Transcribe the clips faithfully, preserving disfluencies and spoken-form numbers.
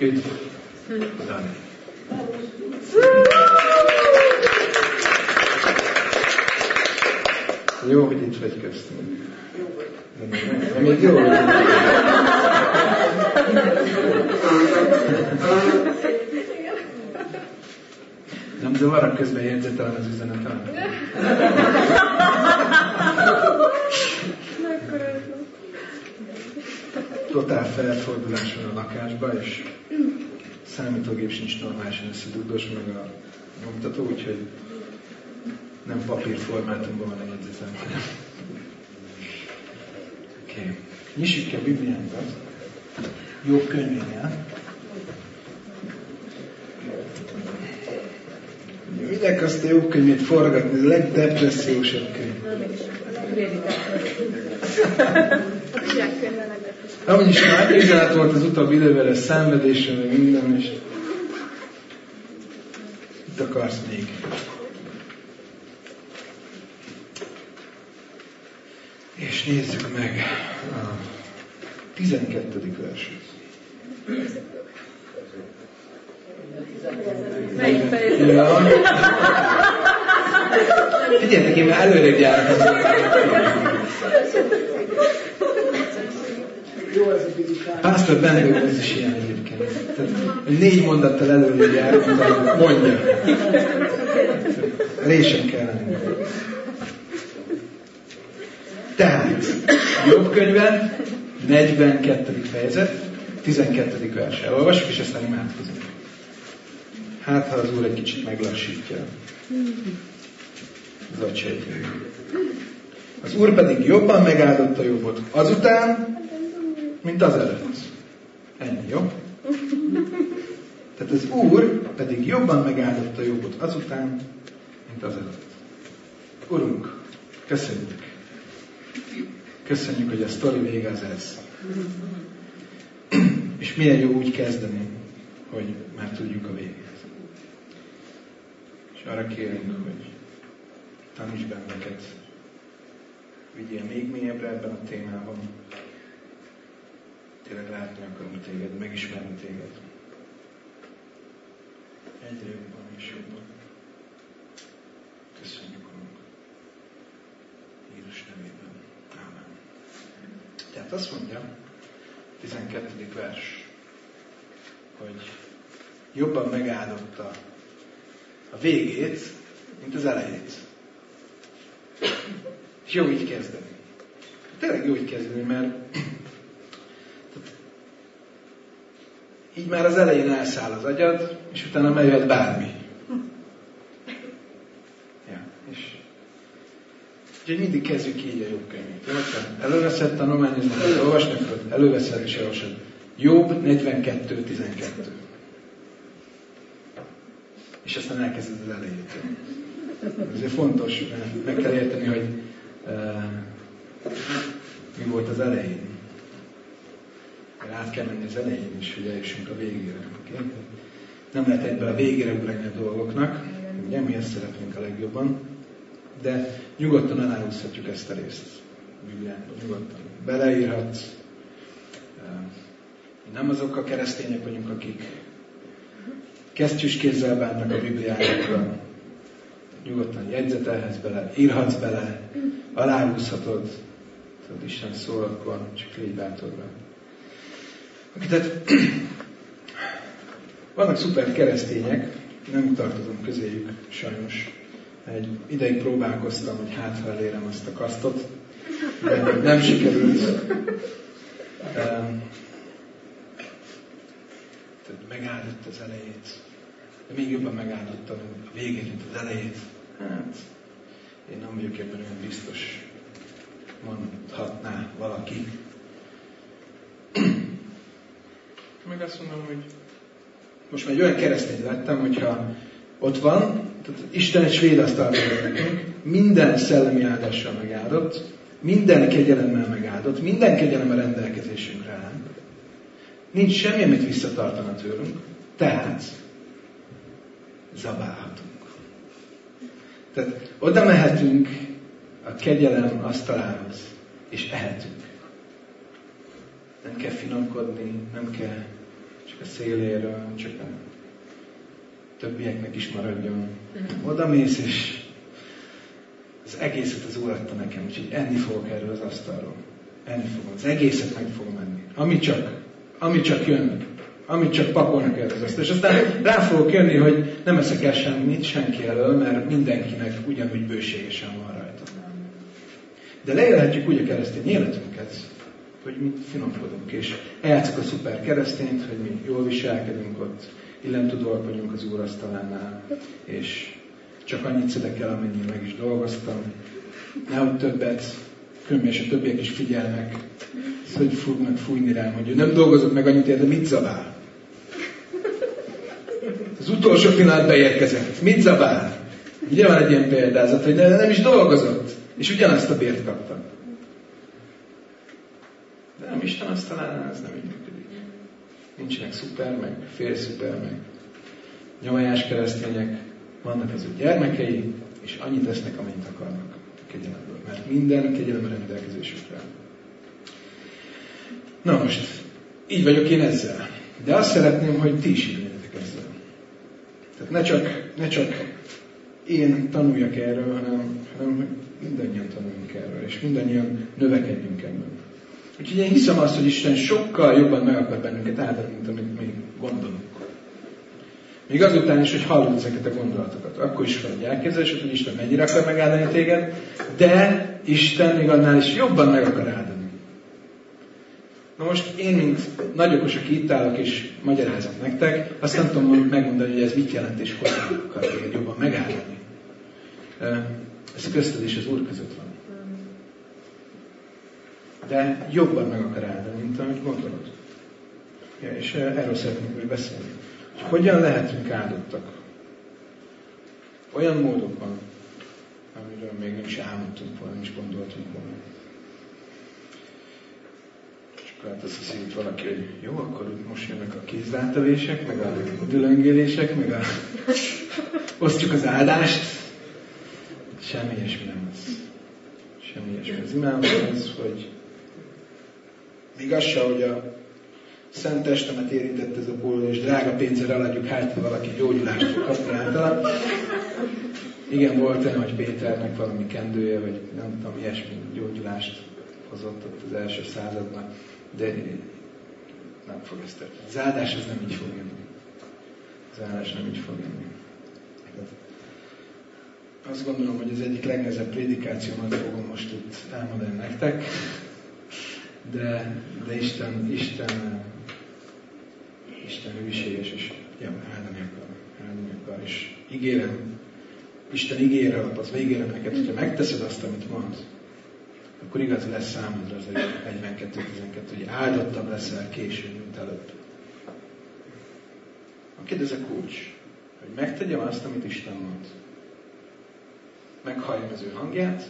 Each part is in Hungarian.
Üdv, Dani. Jó, hogy itt vagy köztünk. De még jó, hogy nem zavar, a közben jegyzetelem az üzenetem. Totál felfordulás van a lakásban, és számítógép sincs normálisan összedugdos, meg a nyomtató, úgyhogy nem papírformátumban van a jegyzetem. Oké. Okay. Nyissuk ki a Bibliánkat. Jobb könyvénél. Minek azt a jobb könyvét forgatni? Ez a legdepressziósabb könyv. Amúgy is már üzenet volt az utóbbi idővel, ez szenvedésre, meg minden, és itt akarsz még. És nézzük meg a tizenkettedik verset. Melyik fejezet? Ja. Figyeljetek, én már előrébb járok az Pásztor Benedek ez is ilyen egyébként. Tehát négy mondattal előrébb járok, mint mondja. Résen kell lenni. Tehát, Jobb könyve, negyvenkettedik fejezet, tizenkettedik vers. Elolvassuk, és aztán imádkozunk. Hát, ha az Úr egy kicsit meglassítja az agyseregét. Az Úr pedig jobban megáldotta Jobbot azután, mint az előtt. Ennyi, jó? Tehát az Úr pedig jobban megáldotta Jobbot azután, mint az előtt. Urunk, köszönjük. Köszönjük, hogy a sztori vége az ez. És milyen jó úgy kezdeni, hogy már tudjuk a végét. És arra kérünk, hogy taníts bennünket, vigyél még mélyebbre ebben a témában. Tényleg látni akarunk téged, megismerni téged. Egyre jobban és jobban. Köszönjük, Urunk. Jézus nevében. Ámen. Tehát azt mondja, tizenkettedik vers, hogy jobban megáldotta a végét, mint az elejét. És jó így kezdeni. Tényleg jó így kezdeni, mert így már az elején elszáll az agyad, és utána megjöhet bármi. Ja, és úgyhogy mindig kezdjük így a Jobb könyvét. Előveszed tanulmányozni, olvasni fogod, előveszed és olvasod. Jobb negyvenkettő tizenkettő. És aztán elkezded az elejétől. Ezért fontos, mert meg kell érteni, hogy uh, mi volt az elején. Mert át kell menni az elején is, hogy eljussunk a végére. Okay? Nem lehet egyből a végére ugrani a dolgoknak, ugye, mi ezt szeretnénk a legjobban, de nyugodtan aláhúzhatjuk ezt a részt a Bibliánkban, nyugodtan. Beleírhatsz. Nem azok a keresztények vagyunk, akik kesztyűs kézzel bánnak a Bibliánkra. Nyugodtan jegyzetelhetsz bele, írhatsz bele, aláhúzhatod. Tudod, Isten szól, akkor csak légy bátorra. Tehát vannak szuper keresztények, nem tartozom közéjük, sajnos. Egy ideig próbálkoztam, hogy hát ha elérem azt a kasztot, de nem sikerült. Tehát megáldott az elejét, de még jobban megáldottam a végét, mint az elejét. Hát, én nem vagyok ebben olyan biztos, mondhatná valaki. Meg azt mondom, hogy most már egy olyan keresztény lettem, hogyha ott van, tehát Isten egy svéd asztalt nekünk, minden szellemi áldással megáldott, minden kegyelemmel megáldott, minden kegyelem a rendelkezésünkre áll. Nincs semmi, amit visszatartana tőlünk, tehát zabálhatunk. Tehát oda mehetünk a kegyelem asztalához, és ehetünk. Nem kell finomkodni, nem kell csak a széléről, csak a többieknek is maradjon. Oda mész, és az egészet az Úr adta nekem, úgyhogy enni fogok erről az asztalról. Enni fogom. Az egészet meg fogom enni. Ami csak, ami csak jön, amit csak pakolnak el az asztal. És aztán rá fogok jönni, hogy nem eszek el semmit senki elől, mert mindenkinek ugyanúgy bőségesen van rajta. De leélhetjük úgy a keresztény életünket, hogy mi finomkodunk, és eljátszuk a szuper keresztényt, hogy mi jól viselkedünk ott, illentudóak vagyunk az Úr asztalánál, és csak annyit szedek el, amennyire meg is dolgoztam. Nehogy többet, különben és a többiek is figyelnek, hogy fognak fújni rám, hogy ő nem dolgozott meg annyit, de mit zabál? Az utolsó pillanatban érkezett. Mit zabál? Ugye van egy ilyen példázat, hogy nem is dolgozott, és ugyanazt a bért kapta. De nem Isten asztalánál ez nem így működik. Nincsenek szuper, meg fél szuper, meg nyomajás keresztények. Vannak az ő gyermekei, és annyit esznek, amennyit akarnak a kegyelemből. Mert minden kegyelem rendelkezésükre. Na most, így vagyok én ezzel. De azt szeretném, hogy ti is így legyetek ezzel. Tehát ne csak, ne csak én tanuljak erről, hanem, hanem hogy mindannyian tanuljunk erről, és mindannyian növekedjünk ebből. Úgyhogy én hiszem azt, hogy Isten sokkal jobban meg akar bennünket áldani, mint amit még gondolunk. Még azután is, hogy hallod ezeket a gondolatokat. Akkor is fel, hogy elképzelésed, hogy Isten mennyire akar megáldani téged, de Isten még annál is jobban meg akar áldani. Na most én, mint nagy okos, aki itt állok és magyarázom nektek, azt nem tudom megmondani, hogy ez mit jelent és hogy akar téged jobban megáldani. Ez közted és az Úr között van. De jobban meg akar áldani, mint amit gondolod. Ja, és erről szeretnénk még beszélni. És hogyan lehetünk áldottak? Olyan módokban, amiről még nem is álmodtunk volna, nem is gondoltunk volna. És akkor hát azt hiszi itt valaki, hogy jó, akkor most jönnek a kézrátevések, meg a dülöngélések, meg a osztjuk az áldást. Semmi ilyesmi nem lesz. Semmi ilyesmi. Az imám az, hogy még az se, hogy a Szent Testemet érintett ez a ból, és drága pénzzel eladjuk, hát valaki gyógyulást fog kapni általa. Igen, volt olyan, hogy Péternek valami kendője, vagy nem tudom, ilyesmi gyógyulást hozott ott az első században, de nem fog ezt történni. Az áldás az nem így fog jönni. Az áldás nem így fog jönni. Azt gondolom, hogy az egyik legnehezebb prédikációmat fogom most itt elmondani nektek, de, de Isten, Isten, Isten hűséges, és ja, áldani akar, áldani akar, és ígérem, Isten ígér alapozva, ígérem neked, hogyha megteszed azt, amit mond, akkor igaz lesz számodra az egyvenkettő tizenkettő, hogy áldottabb leszel később, mint előbb. Akid ez a kulcs, hogy megtegyem azt, amit Isten mond. Meghalljam az ő hangját,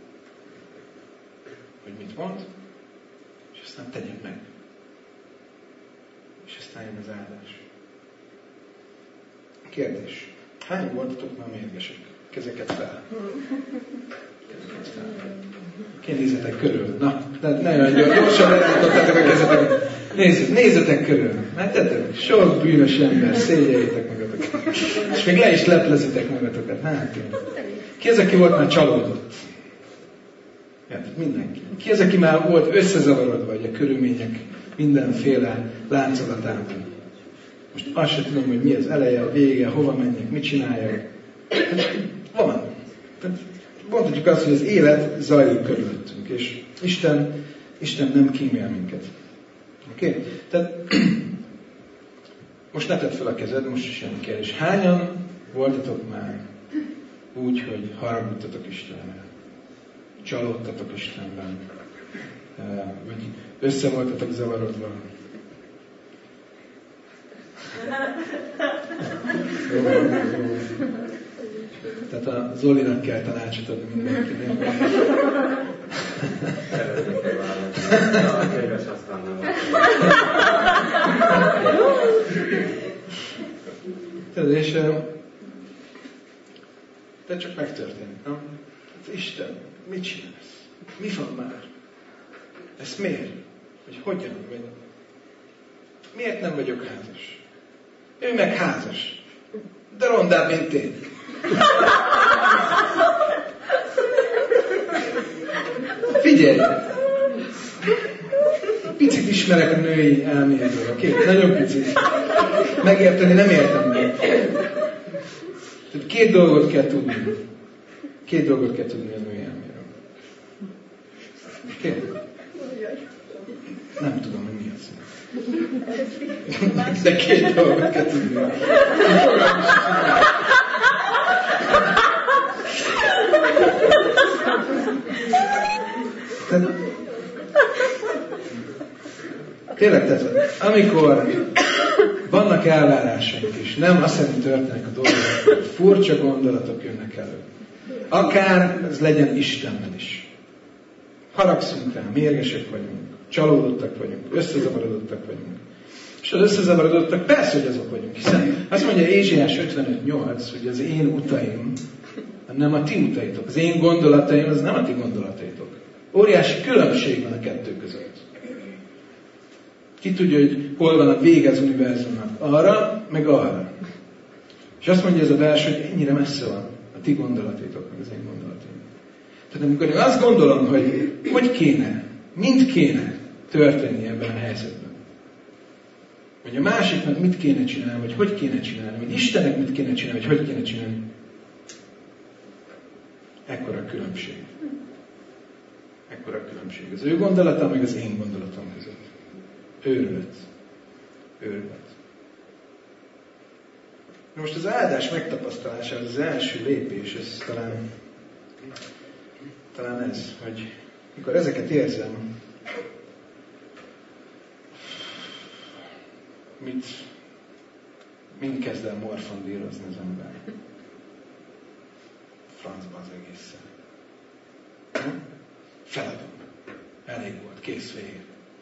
hogy mit mond, és aztán tegyem meg. És aztán jön az áldás. Kérdés. Hány voltatok már mérgesek? Kezeket fel. Kezeket fel. Kéne nézzetek körül. Na, de nagyon gyorsan elindítottátok a kezeket. Nézzet, nézzetek körül. Látjátok? Sok bűnös ember, szégyeljétek magatokat. És még le is leplezitek magatokat. Hát én. Ki az, aki volt már csalódott? Hát, mindenki. Ki az, aki már volt összezavarodva, vagy a körülmények mindenféle láncolatában? Most azt sem tudom, hogy mi az eleje, a vége, hova menjek, mit csináljak. Hát, van. Tehát mondhatjuk azt, hogy az élet zajlik körülöttünk, és Isten, Isten nem kímél minket. Oké? Okay? Tehát most ne tedd fel a kezed, most is jön kérdés. Hányan voltatok már úgy, hogy haragudtatok Istenre? Csalódtatok Istenben? Vagy össze voltatok zavarodva? Jó, jó. Tehát a Zolinak kell tanácsot adni mindenkinek. Szeretnék egy választ. A könyves aztán nem. Tehát és de csak megtörtént, nem? Hát Isten, mit csinálsz? Mi van már? Ez miért? Hogy hogyan? Vagy Miért nem vagyok házas? Ő meg házas. De rondább, mint én. Figyelj! Picit ismerek a női elméletről, oké? Okay? Nagyon picit. Megérteni nem értem meg. Tehát két dolgot kell tudni. Két dolgot kell tudni a női elméletről. Oké? Okay? Nem tudom, hogy mi az. De két dolgot kell tudni. Tehát, tényleg, tehát, amikor vannak elvárásaink is, nem azt szerint történnek a dolgok, hogy furcsa gondolatok jönnek elő. Akár ez legyen Istennel is. Haragszunk rá, mérgesek vagyunk, csalódottak vagyunk, összezavarodottak vagyunk. És az összezavarodottak persze, hogy azok vagyunk, hiszen azt mondja Ézsaiás ötvenöt nyolc, hogy az én utaim nem a ti utaitok. Az én gondolataim, az nem a ti gondolataitok. Óriási különbség van a kettő között. Ki tudja, hogy hol van a vége az univerzumnak? Arra, meg arra. És azt mondja ez a vers, hogy ennyire messze van a ti gondolataitok, meg az én gondolataim. Tehát amikor én azt gondolom, hogy hogy kéne, mind kéne történni ebben a helyzetben. Vagy a másiknak mit kéne csinálni, vagy hogy kéne csinálni, vagy Istennek mit kéne csinálni, vagy hogy kéne csinálni. Ekkora a különbség. Ekkora a különbség. Az ő gondolata, meg az én gondolatom között. Őrület. Őrület. Most az áldás megtapasztalása az, az első lépés, ez talán, talán ez, hogy mikor ezeket érzem, mit, mind kezd el morfondírozni az ember. Francba az egészen. Feladom. Elég volt, kész, vége.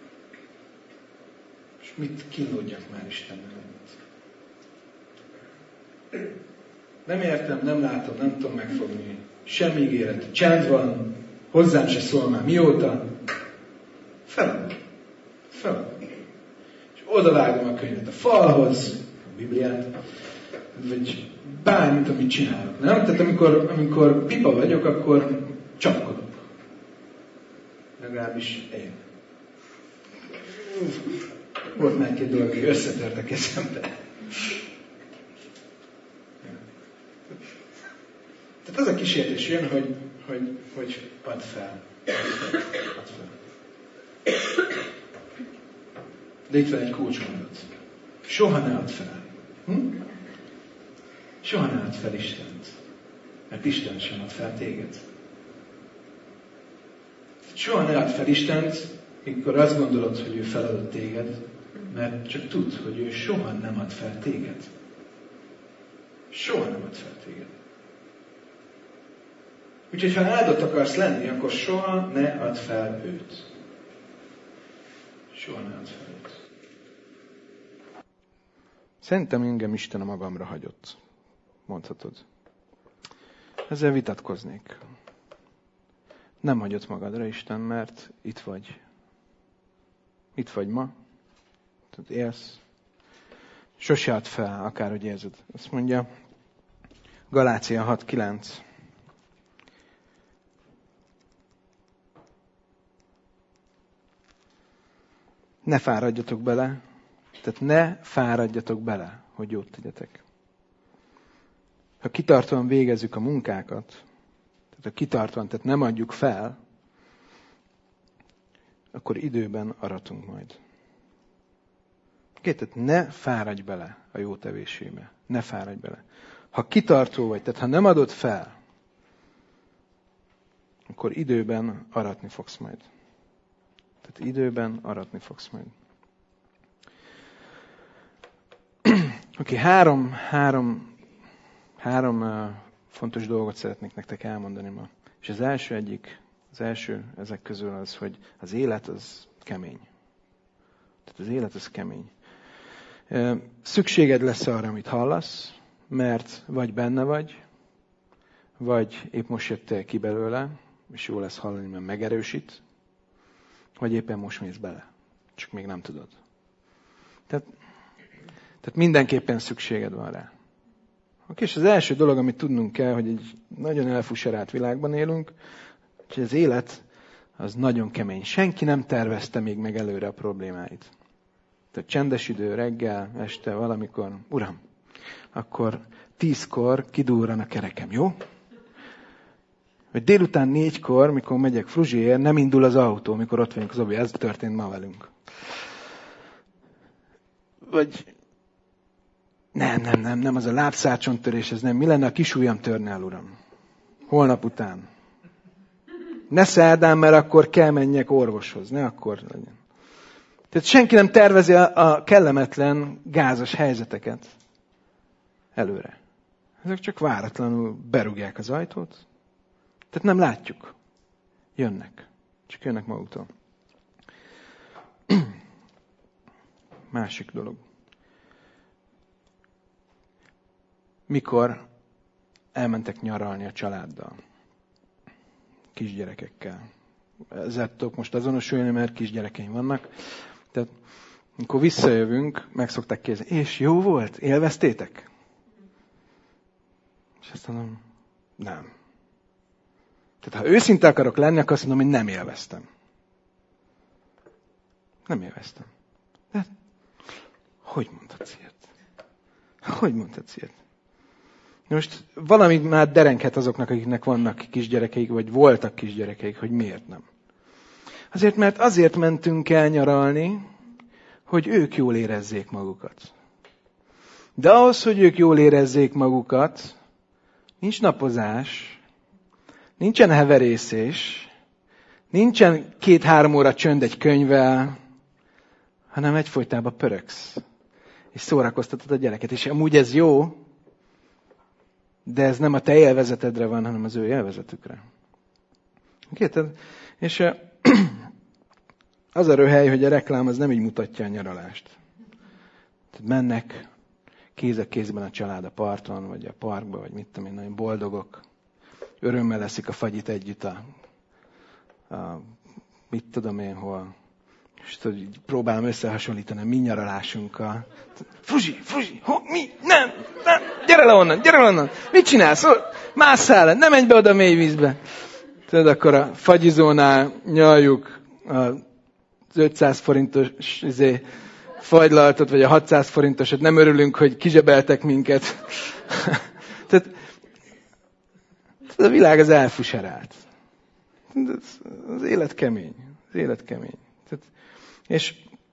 És mit kínlódjak már Istennel együtt? Nem értem, nem látom, nem tudom megfogni. Semmi ígéret. Csend van, hozzám se szól már mióta. Feladom. Feladom. És odavágom a könyvet a falhoz, a Bibliát, vagy bármit, amit csinálok. Nem? Tehát amikor, amikor pipa vagyok, akkor csapkodok. Legalábbis én. Volt már két dolog, hogy összetört a kezembe. Tehát az a kísértés jön, hogy, hogy, hogy add fel. Add fel. De itt van egy kulcsmondat. Soha ne add fel. Hm? Soha ne add fel Istent. Mert Isten sem ad fel téged. Soha ne add fel Istent, amikor azt gondolod, hogy ő feladott téged, mert csak tudd, hogy ő soha nem ad fel téged. Soha nem ad fel téged. Úgyhogy ha áldott akarsz lenni, akkor soha ne add fel őt. Soha ne add fel őt. Szerintem engem Isten a magamra hagyott. Mondhatod. Ezzel vitatkoznék. Nem hagyott magadra Isten, mert itt vagy. Itt vagy ma. Tehát élsz. Sose add fel, akárhogy érzed. Azt mondja Galácia hat kilenc. Ne fáradjatok bele, tehát ne fáradjatok bele, hogy jót tegyetek. Ha kitartóan végezzük a munkákat, tehát ha kitartóan, tehát nem adjuk fel, akkor időben aratunk majd. Oké, tehát ne fáradj bele a jó tevésébe. Ne fáradj bele. Ha kitartó vagy, tehát ha nem adod fel, akkor időben aratni fogsz majd. Tehát időben aratni fogsz majd. Oké, három, három, három uh, fontos dolgot szeretnék nektek elmondani ma. És az első egyik, az első ezek közül az, hogy az élet az kemény. Tehát az élet az kemény. Uh, szükséged lesz arra, amit hallasz, mert vagy benne vagy, vagy épp most jöttél ki belőle, és jó lesz hallani, mert megerősít, vagy éppen most mész bele. Csak még nem tudod. Tehát, tehát mindenképpen szükséged van rá. És az első dolog, amit tudnunk kell, hogy egy nagyon elfuserált világban élünk, hogy az élet az nagyon kemény. Senki nem tervezte még meg előre a problémáit. Tehát csendes idő, reggel, este, valamikor, uram, akkor tízkor kidurran a kerekem, jó? Vagy délután négykor, mikor megyek Fruzsiért, nem indul az autó, mikor ott vagyunk az obi. Ez történt ma velünk. Vagy nem, nem, nem, nem, az a lábszárcsontörés, ez nem. Mi lenne, a kisujjam törne el, uram? Holnap után. Ne szerdán, mert akkor kell menjek orvoshoz. Ne akkor legyen. Tehát senki nem tervezi a kellemetlen, gázas helyzeteket előre. Ezek csak váratlanul berúgják az ajtót. Tehát nem látjuk. Jönnek. Csak jönnek maguktól. Másik dolog. Mikor elmentek nyaralni a családdal, kisgyerekekkel. Ezzel tudok most azonosulni, mert kisgyerekeim vannak. Tehát amikor visszajövünk, meg szokták kérdezni, és jó volt? Élveztétek? És azt mondom, nem. Tehát ha őszinte akarok lenni, akkor azt mondom, hogy nem élveztem. Nem élveztem. De hogy mondhatsz ilyet? Hogy mondhatsz ilyet? Most valami már derenghet azoknak, akiknek vannak kisgyerekeik, vagy voltak kisgyerekeik, hogy miért nem. Azért, mert azért mentünk el nyaralni, hogy ők jól érezzék magukat. De ahhoz, hogy ők jól érezzék magukat, nincs napozás, nincsen heverészés, nincsen két-három óra csönd egy könyvvel, hanem egyfolytában pöröksz. És szórakoztatod a gyereket. És amúgy ez jó, de ez nem a te élvezetedre van, hanem az ő élvezetükre. Oké? És az a röhely, hogy a reklám az nem így mutatja a nyaralást. Tehát mennek kéz a kézben a család a parton, vagy a parkba, vagy mit tudom én, nagyon boldogok. Örömmel eszik a fagyit együtt a, a mit tudom én hol. És tudod, próbálom összehasonlítani a mi nyaralásunkkal. Fruzsi, Fruzsi, ho, mi? Nem, nem, gyere le onnan, gyere le onnan. Mit csinálsz? Másszál le, ne menj be oda a mély vízbe. Tudod, akkor a fagyizónál nyaljuk az ötszáz forintos izé, fagylaltot, vagy a hatszáz forintosat. Nem örülünk, hogy kizsebeltek minket. Tehát a világ az elfuserált. Az élet kemény. Az élet kemény. Tehát, és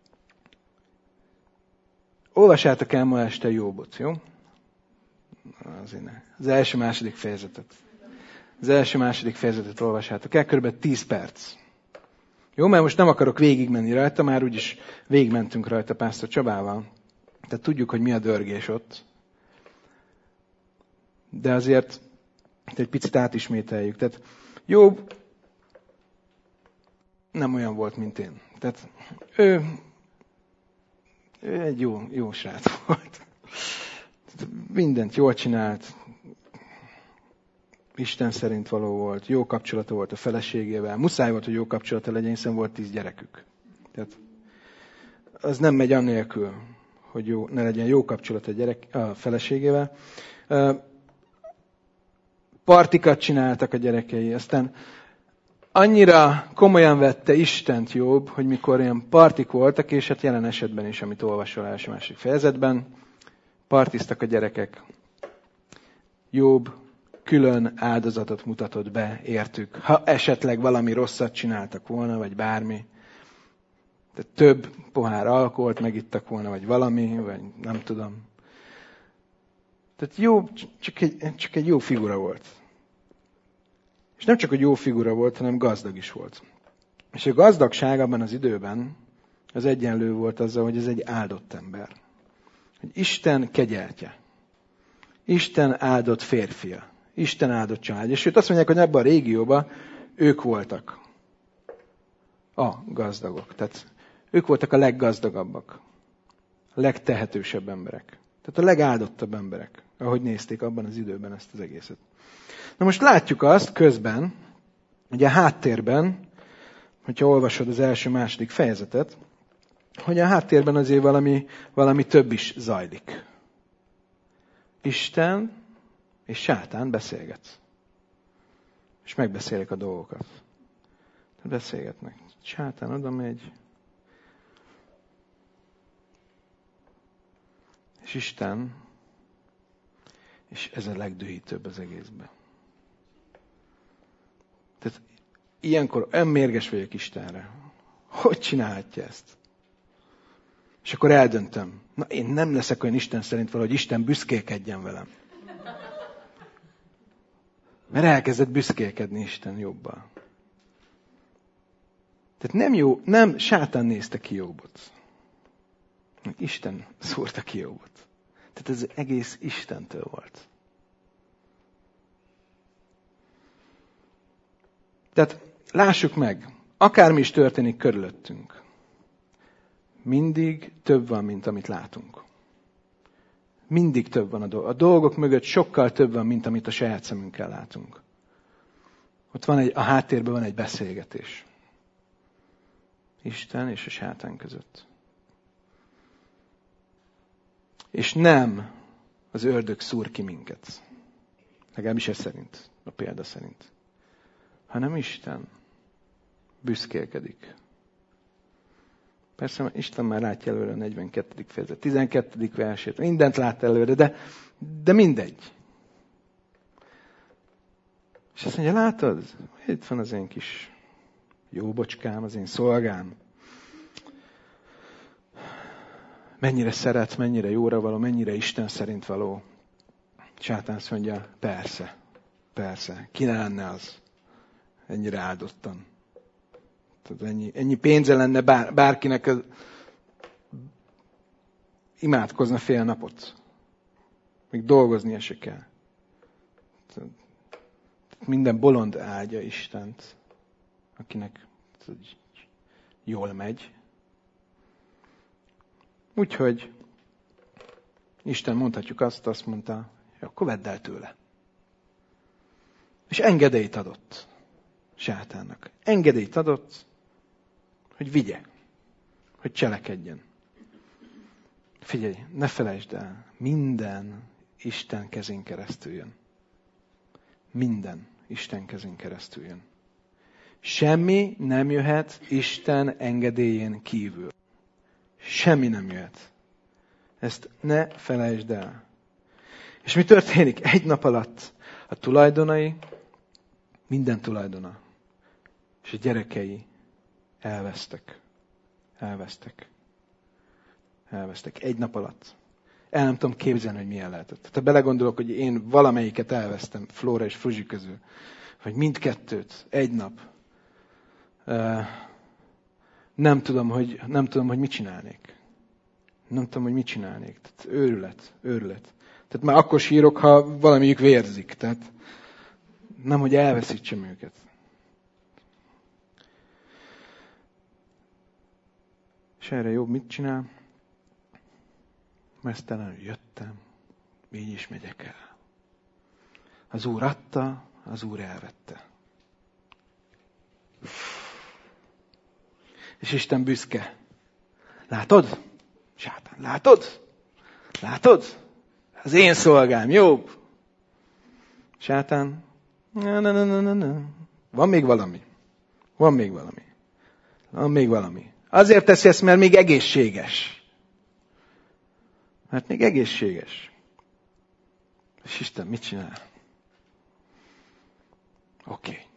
olvassátok el ma este Jóbot, jó? Az, az első-második fejezetet. Az első-második fejezetet olvassátok el, kb. tíz perc. Jó, mert most nem akarok végigmenni rajta, már úgyis végigmentünk rajta Pásztor Csabával. Tehát tudjuk, hogy mi a dörgés ott. De azért egy picit átismételjük. Tehát Jobb nem olyan volt, mint én. Tehát ő, ő egy jó, jó srác volt. Mindent jól csinált, Isten szerint való volt, jó kapcsolata volt a feleségével. Muszáj volt, hogy jó kapcsolata legyen, hiszen volt tíz gyerekük. Tehát az nem megy annélkül, hogy jó, ne legyen jó kapcsolata a, gyerek, a feleségével. Partikat csináltak a gyerekei, aztán annyira komolyan vette Istent Jobb, hogy mikor ilyen partik voltak, és hát jelen esetben is, amit olvasol első másik fejezetben, partiztak a gyerekek. Jobb külön áldozatot mutatott be értük. Ha esetleg valami rosszat csináltak volna, vagy bármi. Tehát több pohár alkoholt megittak volna, vagy valami, vagy nem tudom. Tehát Jobb csak egy, csak egy jó figura volt. És nem csak, hogy jó figura volt, hanem gazdag is volt. És a gazdagság abban az időben az egyenlő volt azzal, hogy ez egy áldott ember. Hogy Isten kegyeltje. Isten áldott férfia. Isten áldott család. És sőt azt mondják, hogy ebben a régióban ők voltak a gazdagok. Tehát ők voltak a leggazdagabbak. A legtehetősebb emberek. Tehát a legáldottabb emberek, ahogy nézték abban az időben ezt az egészet. Na most látjuk azt közben, ugye a háttérben, hogyha olvasod az első-második fejezetet, hogy a háttérben azért valami, valami több is zajlik. Isten és sátán beszélget. És megbeszélik a dolgokat. Beszélgetnek. Sátán oda megy. És Isten, és ez a legdühítőbb az egészben. Tehát ilyenkor olyan mérges vagyok Istenre. Hogy csinálhatja ezt? És akkor eldöntöm. Na, én nem leszek olyan Isten szerint valahogy Isten büszkélkedjen velem. Mert elkezdett büszkélkedni Isten Jobbal. Tehát nem jó, nem sátán nézte ki Jobbot. Isten szúrta ki Jobbot. Tehát ez egész Istentől volt. Tehát lássuk meg, akármi is történik körülöttünk, mindig több van, mint amit látunk. Mindig több van a dolgok. A dolgok mögött sokkal több van, mint amit a saját szemünkkel látunk. Ott van egy, a háttérben van egy beszélgetés. Isten és a sátán között. És nem az ördög szúr ki minket. Legalábbis ez szerint, a példa szerint. Hanem Isten büszkélkedik. Persze Isten már látja előre a negyvenkettedik fejezet, tizenkettedik versét, mindent lát előre, de, de mindegy. És azt mondja, látod? Itt van az én kis Jóbocskám, az én szolgám. Mennyire szeret, mennyire jóra való, mennyire Isten szerint való. Sátán azt mondja, persze, persze, ki ne lenne az ennyire áldottan. Tehát ennyi, ennyi pénze lenne bár, bárkinek, az, imádkozna fél napot. Még dolgoznia se kell. Tehát minden bolond áldja Istent, akinek jól megy. Úgyhogy Isten, mondhatjuk azt, azt mondta, hogy akkor vedd el tőle. És engedélyt adott sátánnak. Engedélyt adott, hogy vigye, hogy cselekedjen. Figyelj, ne felejtsd el, minden Isten kezén keresztül jön. Minden Isten kezén keresztül jön. Semmi nem jöhet Isten engedélyén kívül. Semmi nem jöhet. Ezt ne felejtsd el. És mi történik? Egy nap alatt a tulajdonai, minden tulajdona, és a gyerekei elvesztek. Elvesztek. Elvesztek. Egy nap alatt. El nem tudom képzelni, hogy milyen lehetett. Tehát ha belegondolok, hogy én valamelyiket elvesztem, Flóra és Fruzsi közül, vagy mindkettőt, egy nap, nem tudom, hogy, nem tudom, hogy mit csinálnék. Nem tudom, hogy mit csinálnék. Tehát őrület, őrület. Tehát már akkor sírok, ha valamelyik vérzik. Tehát nem, hogy elveszítsem őket. És erre jobb mit csinál? Mesztelenül jöttem, így is megyek el. Az Úr adta, az Úr elvette. És Isten büszke. Látod? Sátán, látod? Látod? Az én szolgám, jobb. Sátán, na, na, na, na, na. Van még valami. Van még valami. Van még valami. Azért teszi ezt, mert még egészséges. Mert még egészséges. És Isten mit csinál? Oké. Okay.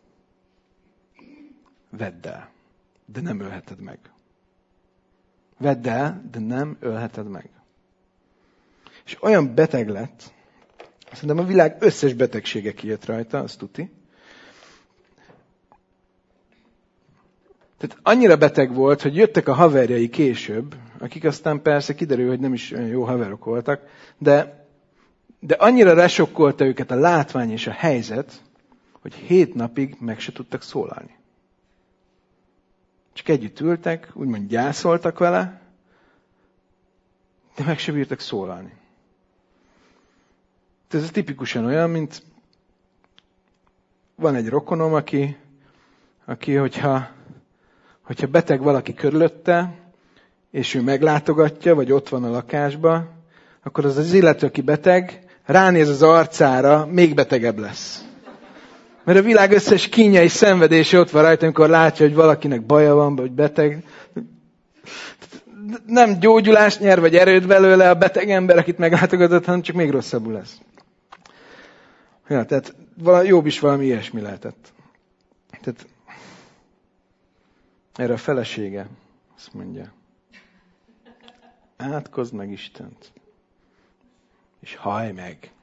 Vedd el, de nem ölheted meg. Vedd el, de nem ölheted meg. És olyan beteg lett, szerintem a világ összes betegsége kijött rajta, azt tuti. Tehát annyira beteg volt, hogy jöttek a haverjai később, akik aztán persze kiderül, hogy nem is olyan jó haverok voltak, de, de annyira resokkolta őket a látvány és a helyzet, hogy hét napig meg se tudtak szólalni. Csak együtt ültek, úgymond gyászoltak vele, de meg se bírtak szólalni. Ez tipikusan olyan, mint van egy rokonom, aki, aki hogyha, hogyha beteg valaki körülötte, és ő meglátogatja, vagy ott van a lakásba, akkor az az illető, aki beteg, ránéz az arcára, még betegebb lesz. Mert a világ összes kínja és szenvedése ott van rajta, amikor látja, hogy valakinek baja van, vagy beteg. Nem gyógyulást nyer, vagy erőt belőle a beteg ember, akit meglátogatott, hanem csak még rosszabbul lesz. Ja, tehát Jobb is valami ilyesmi lehetett. Tehát erre a felesége azt mondja, átkozd meg Istent, és hajj meg.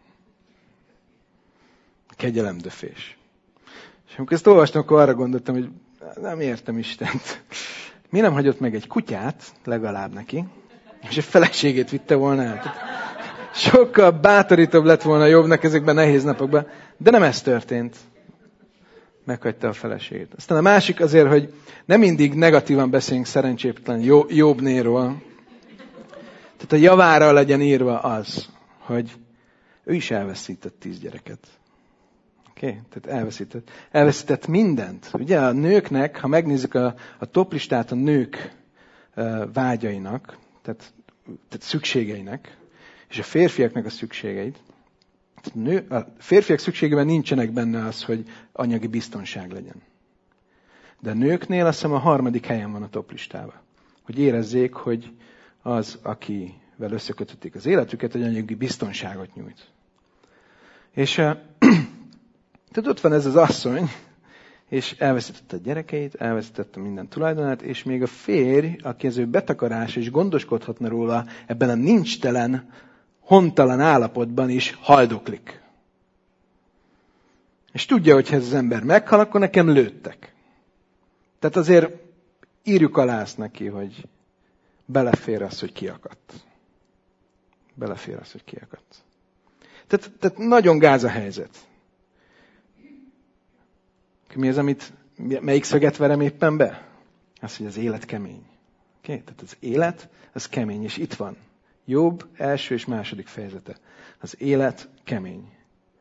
Kegyelemdöfés. És amikor ezt olvastam, akkor arra gondoltam, hogy nem értem Istent. Mi nem hagyott meg egy kutyát, legalább neki, és a feleségét vitte volna el. Tehát sokkal bátorítóbb lett volna Jobbnak ezekben a nehéz napokban, de nem ez történt. Meghagyta a feleségét. Aztán a másik azért, hogy nem mindig negatívan beszélünk szerencséptelen Jobbnéról. Tehát a javára legyen írva az, hogy ő is elveszített tíz gyereket. Oké? Okay? Tehát elveszített. Elveszített mindent. Ugye a nőknek, ha megnézzük a, a toplistát a nők uh, vágyainak, tehát, tehát szükségeinek, és a férfiaknak a szükségeit, a, nő, a férfiak szükségében nincsenek benne az, hogy anyagi biztonság legyen. De a nőknél azt hiszem a harmadik helyen van a toplistában. Hogy érezzék, hogy az, akivel összekötötték az életüket, hogy anyagi biztonságot nyújt. És tehát ott van ez az asszony, és elveszítette a gyerekeit, elveszítette minden tulajdonát, és még a férj, aki az ő betakarás és gondoskodhatna róla ebben a nincstelen, hontalan állapotban is haldoklik. És tudja, hogy ha ez az ember meghal, akkor nekem lőttek. Tehát azért írjuk alá azt neki, hogy belefér az, hogy kiakadt. Belefér az, hogy kiakadt. Tehát, tehát nagyon gáz a helyzet. Mi az, amit, melyik szöget verem éppen be? Az, hogy az élet kemény. Okay? Tehát az élet, az kemény, és itt van. Jobb első és második fejezete. Az élet kemény.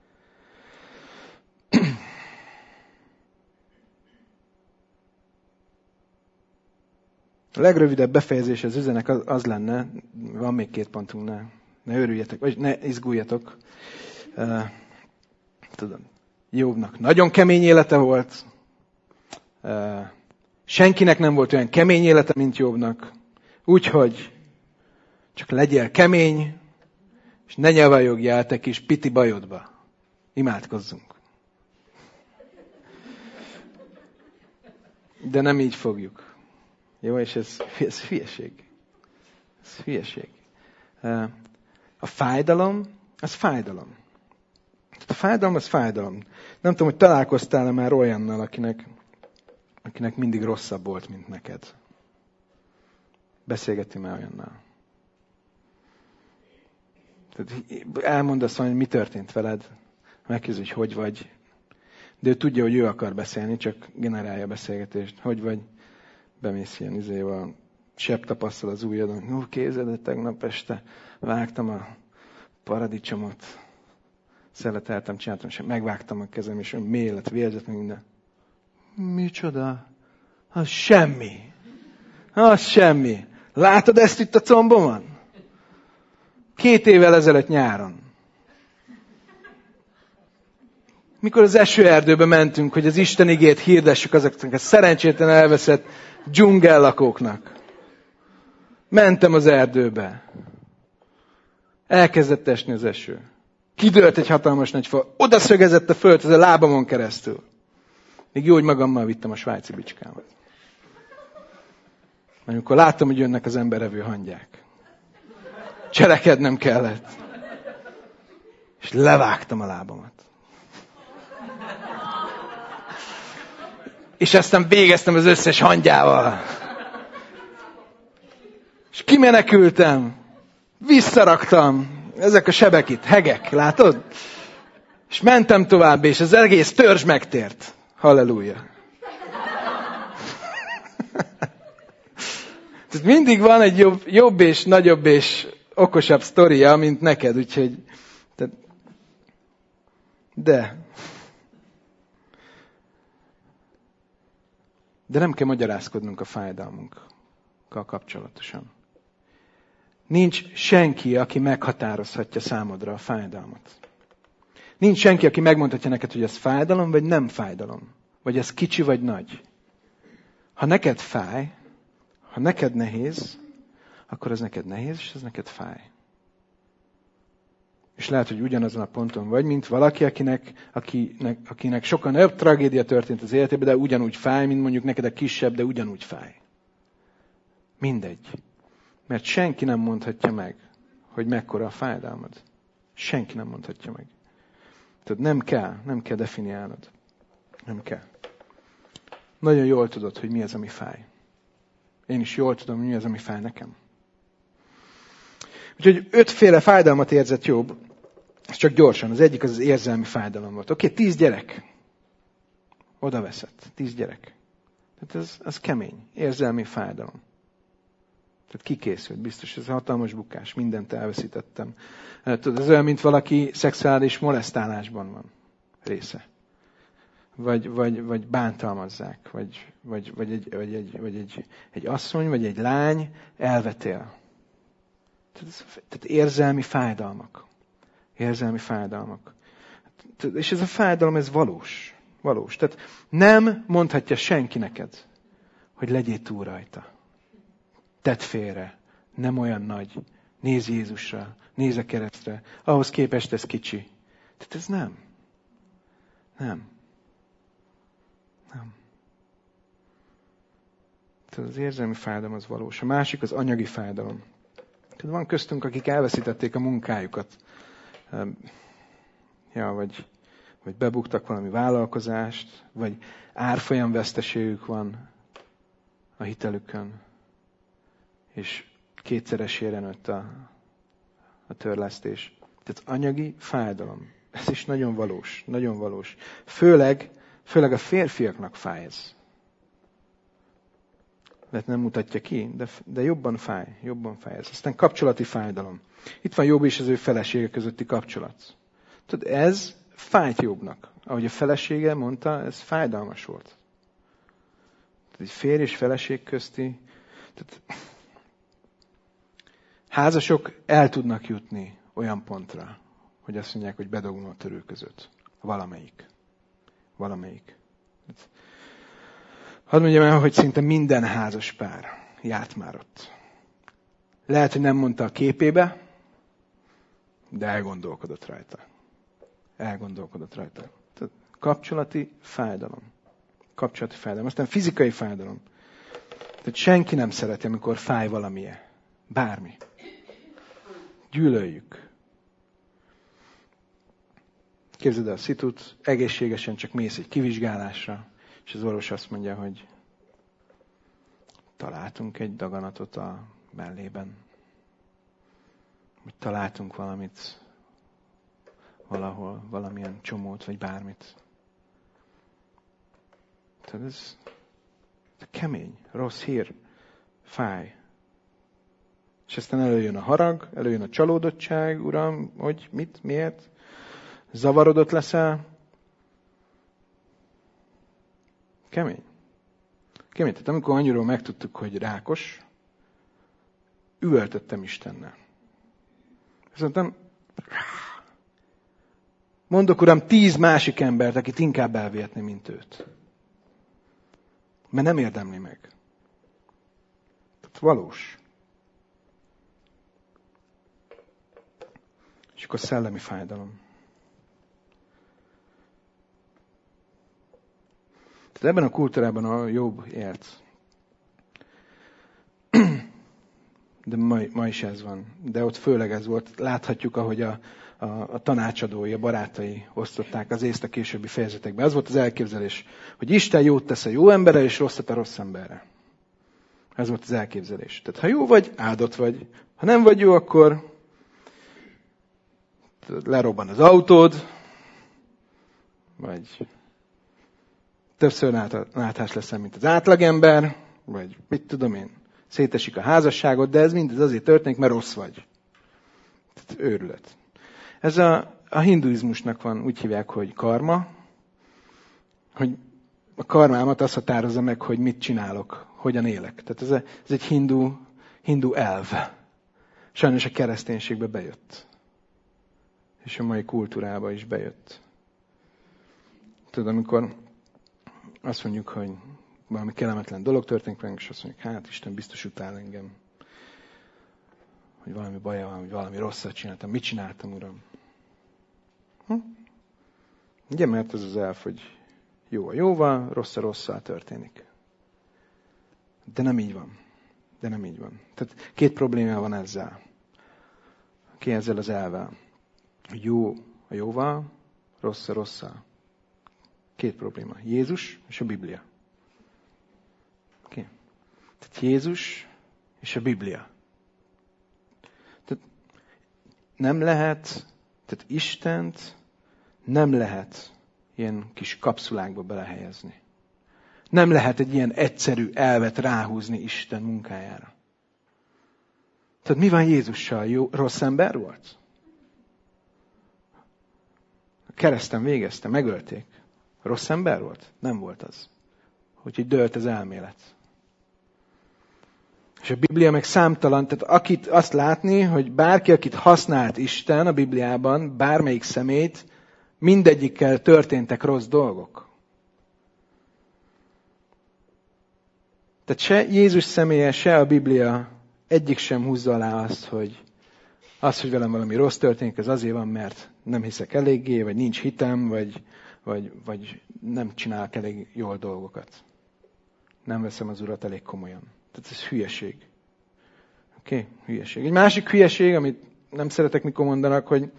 A legrövidebb befejezés az üzenek az, az lenne, van még két pontunk, ne, ne örüljetek, vagy ne izguljatok. Uh, tudom, Jobbnak nagyon kemény élete volt. Uh, senkinek nem volt olyan kemény élete, mint Jobbnak. Úgyhogy csak legyél kemény, és ne nyavajogjál te kis piti bajodba. Imádkozzunk. De nem így fogjuk. Jó, és ez, ez hülyeség. Ez hülyeség. A fájdalom, az fájdalom. A fájdalom, az fájdalom. Nem tudom, hogy találkoztál-e már olyannal, akinek, akinek mindig rosszabb volt, mint neked. Beszélgettél már olyannal. Tehát elmondasz, hogy mi történt veled, megkérdez, hogy hogy vagy. De ő tudja, hogy ő akar beszélni, csak generálja a beszélgetést. Hogy vagy? Bemész ilyen izéval, sebb tapasztal az ujjadon. Ó, képzeld, tegnap este vágtam a paradicsomot, szeleteltem, csináltam, és megvágtam a kezem, és mély lett, vérzett, meg minden. Micsoda? Az semmi. Az semmi. Látod ezt itt a combomon? Két évvel ezelőtt nyáron. Mikor az esőerdőbe mentünk, hogy az Isten igét hirdessük azoknak a szerencsétlen elveszett dzsungellakóknak. Mentem az erdőbe. Elkezdett esni az eső. Kidőlt egy hatalmas nagy fa. Oda szögezett a föld, az a lábamon keresztül. Még jó, hogy magammal vittem a svájci bicskámat. Amikor láttam, hogy jönnek az emberevő hangyák. Cselekednem kellett. És levágtam a lábamat. És aztán végeztem az összes hangyával. És kimenekültem. Visszaraktam. Ezek a sebek itt, hegek, látod? És mentem tovább, és az egész törzs megtért. Halleluja. Tehát mindig van egy jobb, jobb és nagyobb és okosabb sztoria, mint neked, úgyhogy... Tehát, de... De nem kell magyarázkodnunk a fájdalmunkkal kapcsolatosan. Nincs senki, aki meghatározhatja számodra a fájdalmat. Nincs senki, aki megmondhatja neked, hogy ez fájdalom, vagy nem fájdalom. Vagy ez kicsi, vagy nagy. Ha neked fáj, ha neked nehéz, akkor ez neked nehéz, és ez neked fáj. És lehet, hogy ugyanazon a ponton vagy, mint valaki, akinek, akinek, akinek sokkal nagyobb tragédia történt az életében, de ugyanúgy fáj, mint mondjuk neked a kisebb, de ugyanúgy fáj. Mindegy. Mert senki nem mondhatja meg, hogy mekkora a fájdalmad. Senki nem mondhatja meg. Tehát nem kell, nem kell definiálnod. Nem kell. Nagyon jól tudod, hogy mi az, ami fáj. Én is jól tudom, hogy mi az, ami fáj nekem. Úgyhogy ötféle fájdalmat érzett Jobb. Ez csak gyorsan. Az egyik az az érzelmi fájdalom volt. Oké, okay, tíz gyerek. Oda veszett. Tíz gyerek. Tehát ez, ez kemény. Érzelmi fájdalom. Tehát kikészült, biztos, ez hatalmas bukás, mindent elveszítettem. Tudod, ez olyan, mint valaki szexuális molesztálásban van része. Vagy, vagy, vagy bántalmazzák, vagy, vagy, vagy, egy, vagy, egy, vagy egy, egy asszony, vagy egy lány elvetél. Tehát, tehát érzelmi fájdalmak. Érzelmi fájdalmak. És ez a fájdalom, ez valós. Valós. Tehát nem mondhatja senki neked, hogy legyél túl rajta. Tedd félre, nem olyan nagy, nézz Jézusra, nézz a keresztre, ahhoz képest ez kicsi. Tehát ez nem. Nem. Nem. Tehát az érzelmi fájdalom az valós. A másik az anyagi fájdalom. Tehát van köztünk, akik elveszítették a munkájukat. Ja, vagy, vagy bebuktak valami vállalkozást, vagy árfolyamveszteségük van a hitelükön. És kétszeresére nőtt a, a törlesztés. Tehát anyagi fájdalom. Ez is nagyon valós. Nagyon valós. Főleg, főleg a férfiaknak fáj ez. Mert nem mutatja ki, de, de jobban fáj. Jobban fáj ez. Aztán kapcsolati fájdalom. Itt van Jobb és az ő felesége közötti kapcsolat. Tudod, ez fájt Jobbnak. Ahogy a felesége mondta, ez fájdalmas volt. Tehát egy férj és feleség közti... Tehát, házasok el tudnak jutni olyan pontra, hogy azt mondják, hogy bedugom a törő között. Valamelyik. Valamelyik. Hadd mondjam el, hogy szinte minden házas pár járt már ott. Lehet, hogy nem mondta a képébe, de elgondolkodott rajta. Elgondolkodott rajta. Tehát kapcsolati fájdalom. Kapcsolati fájdalom. Aztán fizikai fájdalom. Tehát senki nem szereti, amikor fáj valamilyen. Bármi. Gyűlöljük. Képzeld el a szitut, egészségesen csak mész egy kivizsgálásra, és az orvos azt mondja, hogy találtunk egy daganatot a mellében. Vagy találtunk valamit valahol, valamilyen csomót, vagy bármit. Tehát ez kemény, rossz hír, fáj. És aztán előjön a harag, előjön a csalódottság, uram, hogy mit, miért? Zavarodott leszel? Kemény. Kemény. Tehát amikor annyiról megtudtuk, hogy rákos, üvöltöttem Istennel. Azt mondtam, mondok, uram, tíz másik embert, akit inkább elvihetni, mint őt. Mert nem érdemli meg. Tehát valós. És akkor szellemi fájdalom. Tehát ebben a kultúrában a Jobb élt. De ma, ma is ez van. De ott főleg ez volt. Láthatjuk, ahogy a, a, a tanácsadói, a barátai osztották az észt a későbbi fejezetekben. Az volt az elképzelés, hogy Isten jót tesz a jó emberre, és rosszat a rossz emberre. Ez volt az elképzelés. Tehát ha jó vagy, áldott vagy. Ha nem vagy jó, akkor lerobban az autód, vagy többször náthás leszel, mint az átlagember, vagy mit tudom én, szétesik a házasságot, de ez mindez azért történik, mert rossz vagy. Tehát őrület. Ez a, a hinduizmusnak van, úgy hívják, hogy karma, hogy a karmámat azt határozza meg, hogy mit csinálok, hogyan élek. Tehát ez, a, ez egy hindu, hindu elv. sajnos a kereszténységbe bejött. És a mai kultúrába is bejött. Tudod, amikor azt mondjuk, hogy valami kellemetlen dolog történik velünk, és azt mondjuk, hát Isten biztos utál engem. Hogy valami baja van, hogy valami rosszat csináltam. Mit csináltam, Uram? Hm? Ugye, mert ez az elf, hogy jó a jóval, rossz a rosszal történik. De nem így van. De nem így van. Tehát két probléma van ezzel. Ki ezzel az elvel? Jó a jóval, rossz a rosszal. Két probléma. Jézus és a Biblia. Okay. Tehát Jézus és a Biblia. Tehát nem lehet, tehát Istent nem lehet ilyen kis kapszulákba belehelyezni. Nem lehet egy ilyen egyszerű elvet ráhúzni Isten munkájára. Tehát mi van Jézussal? Jó, rossz ember volt? A kereszten végezte, megölték. Rossz ember volt? Nem volt az. Úgyhogy dőlt az elmélet. És a Biblia meg számtalan, tehát akit azt látni, hogy bárki, akit használt Isten a Bibliában, bármelyik személyt, mindegyikkel történtek rossz dolgok. Tehát se Jézus személye, se a Biblia egyik sem húzza alá azt, hogy az, hogy velem valami rossz történik, az azért van, mert nem hiszek eléggé, vagy nincs hitem, vagy, vagy, vagy nem csinálok elég jól dolgokat. Nem veszem az Urat elég komolyan. Tehát ez hülyeség. Oké? Okay? Hülyeség. Egy másik hülyeség, amit nem szeretek, mikor mondanak, hogy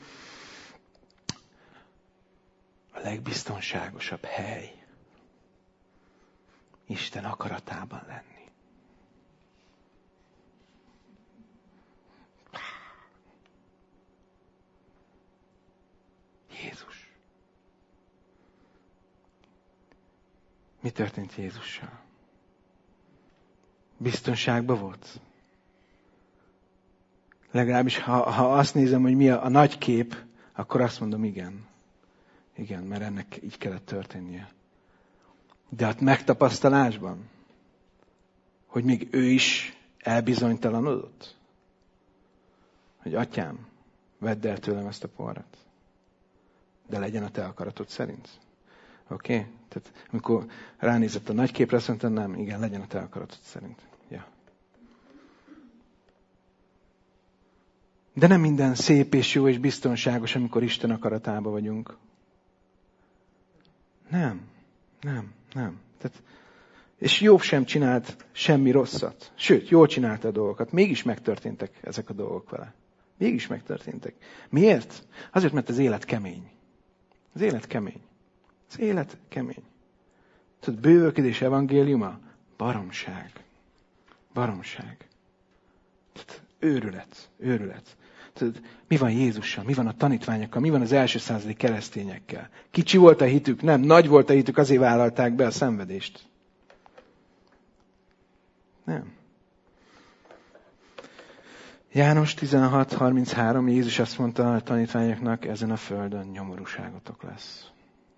a legbiztonságosabb hely Isten akaratában lenni. Jézus. Mi történt Jézussal? Biztonságban volt? Legalábbis, ha, ha azt nézem, hogy mi a, a nagy kép, akkor azt mondom, igen. Igen, mert ennek így kellett történnie. De a megtapasztalásban, hogy még ő is elbizonytalanodott? Hogy atyám, vedd el tőlem ezt a poharat. De legyen a te akaratod szerint. Oké? Okay? Tehát amikor ránézett a nagy képre, azt mondta, nem, igen, legyen a te akaratod szerint. Ja. De nem minden szép és jó és biztonságos, amikor Isten akaratában vagyunk. Nem, nem, nem. Tehát, és Jobb sem csinált semmi rosszat. Sőt, jól csinálta a dolgokat. Mégis megtörténtek ezek a dolgok vele. Mégis megtörténtek. Miért? Azért, mert az élet kemény. Az élet kemény. Az élet kemény. Tudod, bővölködés evangéliuma? Baromság. Baromság. Tudod, őrület. Őrület. Tudod, mi van Jézussal? Mi van a tanítványokkal? Mi van az első századi keresztényekkel? Kicsi volt a hitük? Nem. Nagy volt a hitük, azért vállalták be a szenvedést. Nem. János tizenhat harminchárom, Jézus azt mondta a tanítványoknak, ezen a földön nyomorúságotok lesz.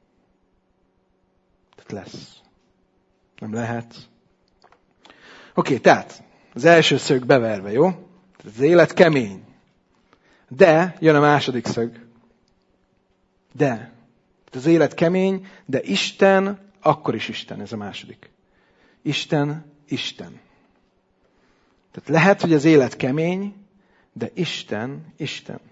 Tehát lesz. Nem lehet. Oké, okay, tehát az első szög beverve, jó? Tehát az élet kemény. De jön a második szög. De. Tehát az élet kemény, de Isten, akkor is Isten, ez a második. Isten, Isten. Tehát lehet, hogy az élet kemény, de Isten, Isten.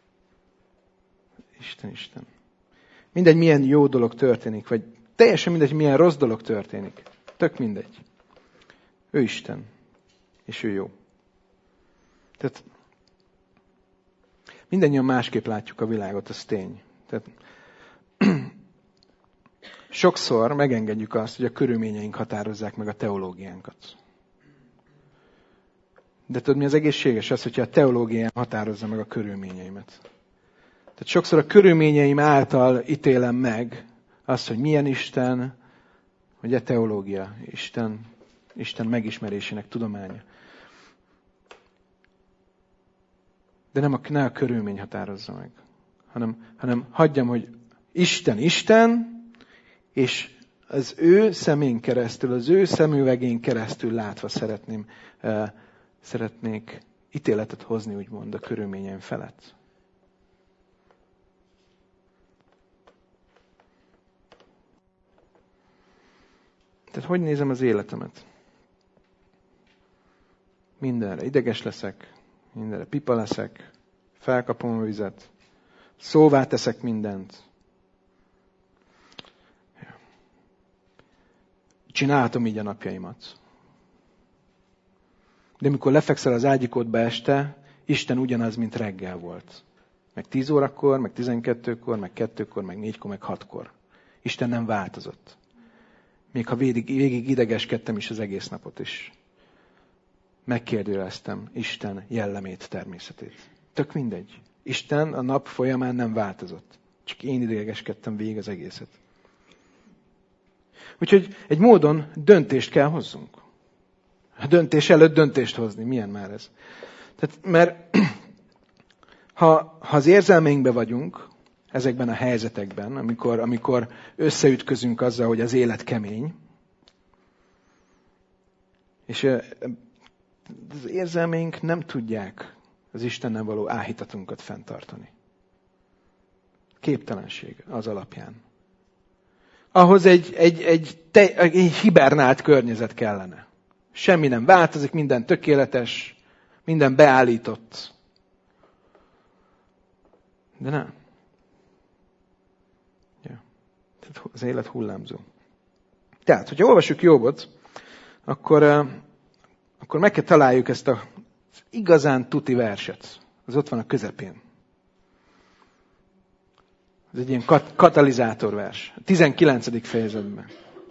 Isten, Isten. Mindegy, milyen jó dolog történik, vagy teljesen mindegy, milyen rossz dolog történik. Tök mindegy. Ő Isten. És ő jó. Tehát mindannyian másképp látjuk a világot, az tény. Tehát sokszor megengedjük azt, hogy a körülményeink határozzák meg a teológiánkat. De tudod, mi az egészséges? Az, hogyha a teológiám határozza meg a körülményeimet. Tehát sokszor a körülményeim által ítélem meg azt, hogy milyen Isten, hogy a teológia, Isten, Isten megismerésének tudománya. De nem a, ne a körülmény határozza meg, hanem, hanem hagyjam, hogy Isten, Isten, és az ő szemén keresztül, az ő szemüvegén keresztül látva szeretném, uh, szeretnék ítéletet hozni, úgymond, a körülményeim felett. Tehát hogy nézem az életemet? Mindenre ideges leszek, mindenre pipa leszek, felkapom a vizet, szóvá teszek mindent. Csinálhatom így a napjaimat. De amikor lefekszel az ágyikódba este, Isten ugyanaz, mint reggel volt. Meg tíz órakor, meg tizenkettőkor, meg kettőkor, meg négykor, meg hatkor. Isten nem változott. Még ha végig, végig idegeskedtem is az egész napot is. Megkérdőjeleztem Isten jellemét, természetét. Tök mindegy. Isten a nap folyamán nem változott. Csak én idegeskedtem végig az egészet. Úgyhogy egy módon döntést kell hozzunk. A döntés előtt döntést hozni. Milyen már ez? Tehát, mert ha, ha az érzelmeinkben vagyunk, ezekben a helyzetekben, amikor, amikor összeütközünk azzal, hogy az élet kemény, és az érzelmeink nem tudják az Istennel való áhítatunkat fenntartani. Képtelenség az alapján. Ahhoz egy, egy, egy, te, egy hibernált környezet kellene. Semmi nem változik, minden tökéletes, minden beállított. De nem. Ja. Tehát az élet hullámzó. Tehát, hogyha olvassuk Jobbot, akkor, akkor meg kell találjuk ezt a igazán tuti verset. Az ott van a közepén. Ez egy ilyen kat- katalizátorvers. A tizenkilencedik fejezetben.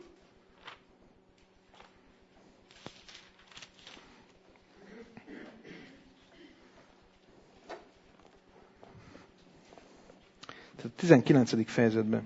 Tehát a tizenkilencedik fejezetben.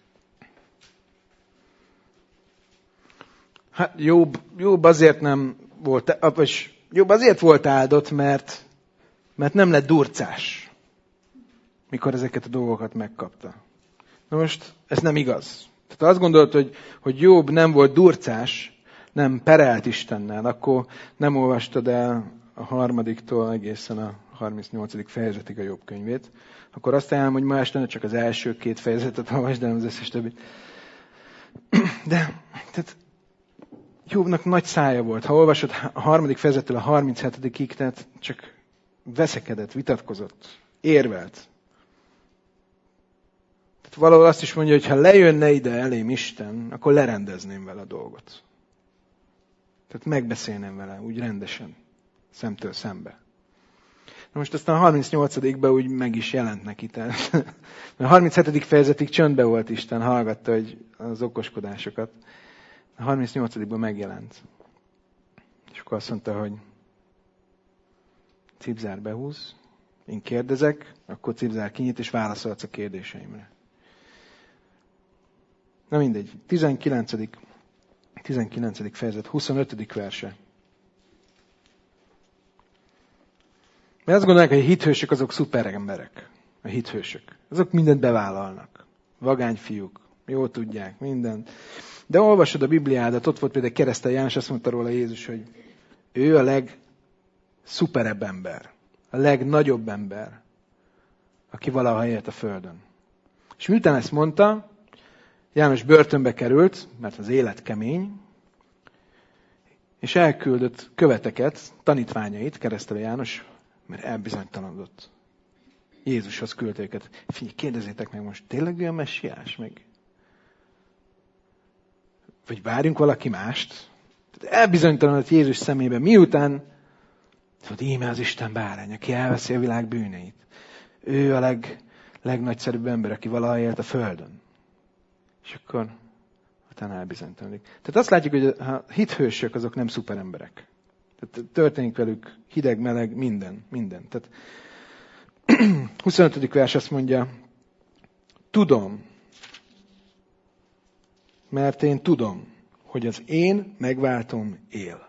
Hát Jobb, Jobb azért nem volt, vagy Jobb azért volt áldott, mert, mert nem lett durcás, mikor ezeket a dolgokat megkapta. Na most, ez nem igaz. Tehát azt gondolt, hogy, hogy Jobb nem volt durcás, nem perelt Istennel, akkor nem olvastad el a harmadiktól egészen a harmincnyolcadik fejezetig a Jobb könyvét. Akkor azt ajánlom, hogy ma este csak az első két fejezetet olvasd el, az összes többit. De, tehát Jobbnak nagy szája volt. Ha olvasod a harmadik fejezettől a harminchetodik tehát csak veszekedett, vitatkozott, érvelt. Tehát valahol azt is mondja, hogy ha lejönne ide elém Isten, akkor lerendezném vele a dolgot. Tehát megbeszélném vele, úgy rendesen, szemtől szembe. Na most aztán a harmincnyolcadikben úgy meg is jelent neki. Tehát, a harminchetedik fejezetig csöndbe volt Isten, hallgatta hogy az okoskodásokat. A harmincnyolcadikban megjelent. És akkor azt mondta, hogy Cipzár behúz, én kérdezek, akkor Cipzár kinyit, és válaszolsz a kérdéseimre. Na mindegy, tizenkilencedik tizenkilencedik fejezet, huszonötödik verse. Mert azt gondolják, hogy a hithősök azok szuperemberek. A hithősök. Azok mindent bevállalnak. Vagány fiúk. Jól tudják, mindent. De olvasod a Bibliádat, ott volt például Keresztel János, azt mondta róla Jézus, hogy ő a legszuperebb ember. A legnagyobb ember, aki valaha élt a Földön. És miután ezt mondta, János börtönbe került, mert az élet kemény, és elküldött követeket, tanítványait, Keresztel János, mert elbizonytalanodott. Jézushoz küldte őket. Figyelj, kérdezzétek meg most, tényleg ő a messiás? Meg? Vagy várjunk valaki mást? Elbizonytalanodott Jézus szemébe, miután hogy íme az Isten bárány, aki elveszi a világ bűneit. Ő a leg, legnagyszerűbb ember, aki valaha élt a Földön. És akkor utána elbizonytalanodik. Tehát azt látjuk, hogy a hithősök azok nem szuperemberek. Tehát történik velük hideg, meleg, minden, minden. Tehát huszonötödik vers azt mondja, tudom, mert én tudom, hogy az én megváltom él.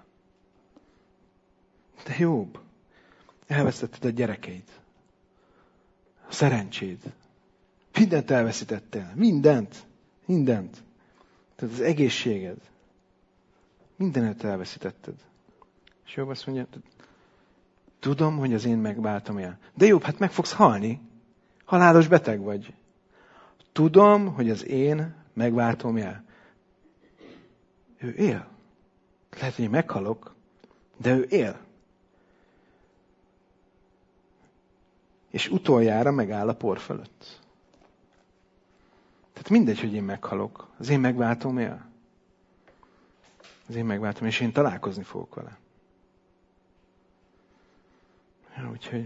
De Jobb, elvesztetted a gyerekeid, a szerencséd, mindent elveszítettél, mindent, mindent. Tehát az egészséged, mindenet elveszítetted. És Jobb azt mondja, Tudom, hogy az én megváltom él. De jobb, hát meg fogsz halni. Halálos beteg vagy. Tudom, hogy az én megváltom él. Ő él. Lehet, hogy én meghalok, de ő él. És utoljára megáll a por fölött. Tehát mindegy, hogy én meghalok. Az én megváltom él. Az én megváltom, és én találkozni fogok vele. Úgyhogy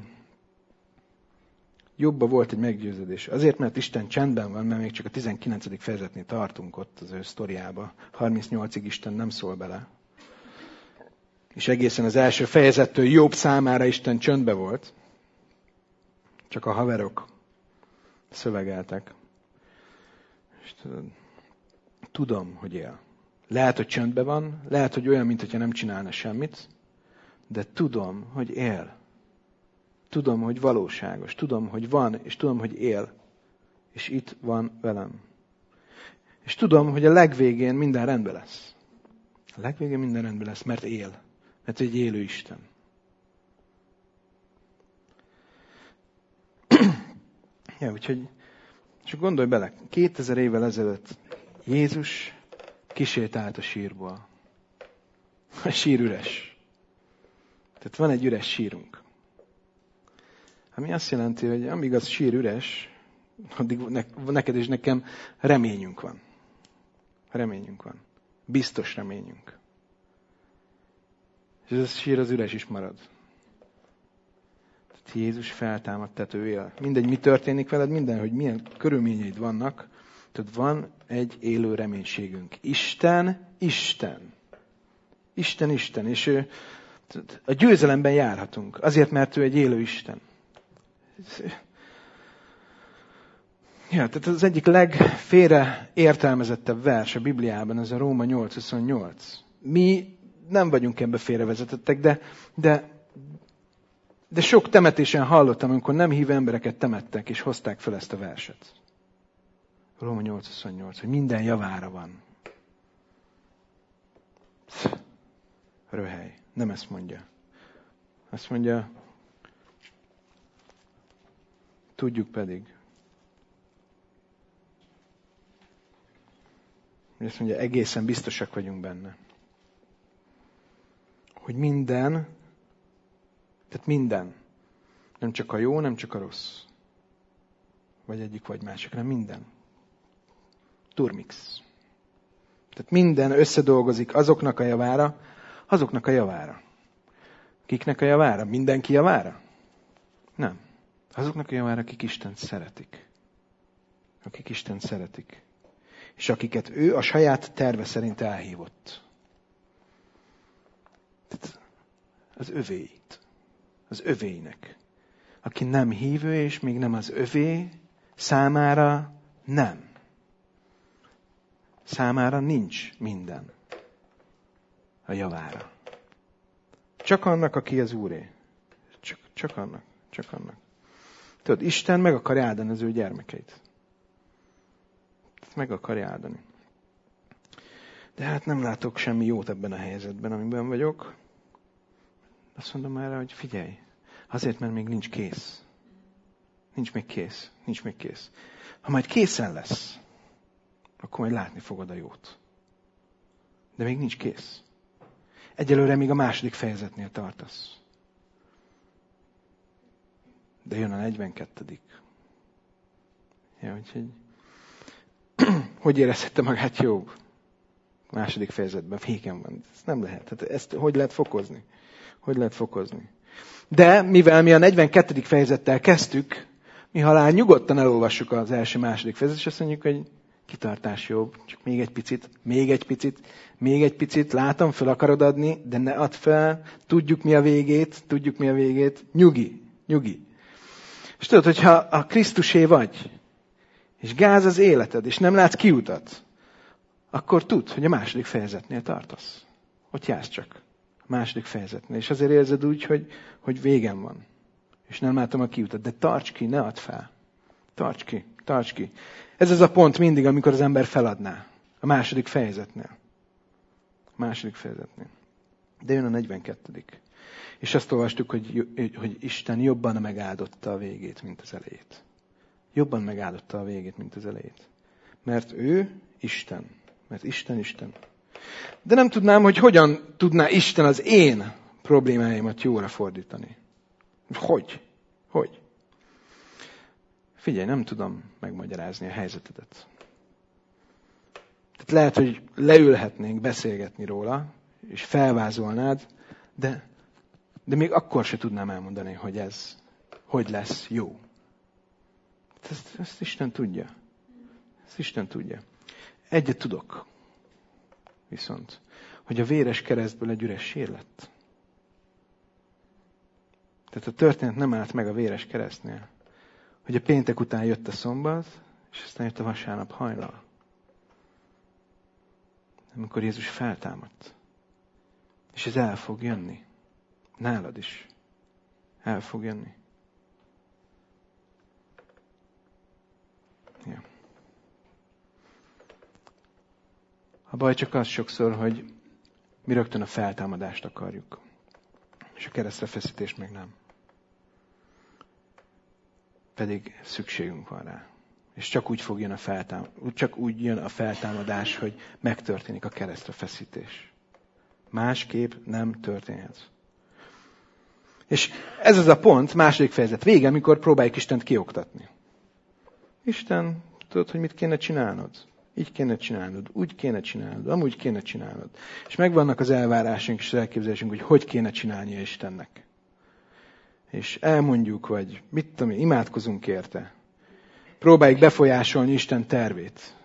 Jobba volt egy meggyőződés. Azért, mert Isten csendben van, mert még csak a tizenkilencedik fejezetnél tartunk ott az ő sztoriába. harmincnyolcig Isten nem szól bele. És egészen az első fejezettől Jobb számára Isten csöndbe volt. Csak a haverok szövegeltek. És tudod, tudom, hogy él. Lehet, hogy csöndben van, lehet, hogy olyan, mintha nem csinálna semmit, de tudom, hogy él. Tudom, hogy valóságos. Tudom, hogy van, és tudom, hogy él. És itt van velem. És tudom, hogy a legvégén minden rendben lesz. A legvégén minden rendben lesz, mert él. Mert egy élő Isten. Ja, úgyhogy csak gondolj bele, kétezer évvel ezelőtt Jézus kisétált a sírból. A sír üres. Tehát van egy üres sírunk. Ami azt jelenti, hogy amíg az sír üres, addig neked és nekem reményünk van. Reményünk van. Biztos reményünk. És ez a sír az üres is marad. Tehát Jézus feltámadt, tehát ő él. Mindegy, mi történik veled, minden, hogy milyen körülményeid vannak, tehát van egy élő reménységünk. Isten, Isten. Isten, Isten. És ő, a győzelemben járhatunk. Azért, mert ő egy élő Isten. Ja, tehát az egyik legfélre értelmezettebb vers a Bibliában, ez a Róma nyolc huszonnyolc. Mi nem vagyunk ebbe félrevezetettek, de, de, de sok temetésen hallottam, amikor nem hívő embereket temettek, és hozták fel ezt a verset. Róma nyolc huszonnyolc, hogy minden javára van. Röhely. Nem ezt mondja. Azt mondja, tudjuk pedig. Azt mondja, egészen biztosak vagyunk benne. Hogy minden, tehát minden, nem csak a jó, nem csak a rossz. Vagy egyik, vagy másik, hanem minden. Turmix. Tehát minden összedolgozik azoknak a javára, azoknak a javára. Kiknek a javára? Mindenki javára? Nem. Azoknak a javára, akik Istent szeretik. Akik Istent szeretik. És akiket ő a saját terve szerint elhívott. Tehát az övéit. Az övéinek. Aki nem hívő, és még nem az övé, számára nem. Számára nincs minden a javára. Csak annak, aki az Úré. Csak, csak annak. Csak annak. Tudod, Isten meg akarja áldani az ő gyermekeit. Meg akarja áldani. De hát nem látok semmi jót ebben a helyzetben, amiben vagyok. Azt mondom erre, hogy figyelj. Azért, mert még nincs kész. Nincs még kész. Nincs még kész. Ha majd készen lesz, akkor majd látni fogod a jót. De még nincs kész. Egyelőre még a második fejezetnél tartasz. De jön a negyvenkettedik. Ja, úgyhogy... Hogy érezhette magát Jobb? A második fejezetben féken van. Ez nem lehet. Hát ezt hogy lehet fokozni? Hogy lehet fokozni? De mivel mi a negyvenkettedik fejezettel kezdtük, mi halál nyugodtan elolvassuk az első-második fejezetet, és azt mondjuk, hogy kitartás Jobb, csak még egy picit, még egy picit, még egy picit, látom, fel akarod adni, de ne add fel, tudjuk mi a végét, tudjuk mi a végét, nyugi, nyugi. És tudod, hogyha a Krisztusé vagy, és gáz az életed, és nem látsz kiutat, akkor tudd, hogy a második fejezetnél tartasz. Ott jársz csak. A második fejezetnél. És azért érzed úgy, hogy, hogy végem van. És nem látom a kiutat. De tarts ki, ne add fel. Tarts ki, tarts ki. Ez az a pont mindig, amikor az ember feladná. A második fejezetnél. A második fejezetnél. De jön a negyvenkettedik. És azt olvastuk, hogy, hogy Isten jobban megáldotta a végét, mint az elejét. Jobban megáldotta a végét, mint az elejét. Mert ő Isten. Mert Isten Isten. De nem tudnám, hogy hogyan tudná Isten az én problémáimat jóra fordítani. Hogy? Hogy? Figyelj, nem tudom megmagyarázni a helyzetedet. Tehát lehet, hogy leülhetnénk beszélgetni róla, és felvázolnád, de, de még akkor se tudnám elmondani, hogy ez hogy lesz jó. Ezt, ezt Isten tudja. Ezt Isten tudja. Egyet tudok. Viszont, hogy a véres keresztből egy üres sír lett. Tehát a történet nem állt meg a véres keresztnél. Hogy a péntek után jött a szombat, és aztán jött a vasárnap hajnal. Amikor Jézus feltámadt. És ez el fog jönni. Nálad is. El fog jönni. Ja. A baj csak az sokszor, hogy mi rögtön a feltámadást akarjuk. És a keresztre feszítést meg nem. Pedig szükségünk van rá. És csak úgy fog jön a feltámadás, csak úgy jön a feltámadás, hogy megtörténik a keresztre feszítés. Másképp nem történhet. És ez az a pont, második fejezet vége, amikor próbáljuk Istent kioktatni. Isten, tudod, hogy mit kéne csinálnod? Így kéne csinálnod, úgy kéne csinálnod, amúgy kéne csinálnod. És megvannak az elvárásunk és az elképzelésünk, hogy hogy kéne csinálnia Istennek. És elmondjuk, vagy mit tudom én, imádkozunk érte. Próbáljuk befolyásolni Isten tervét.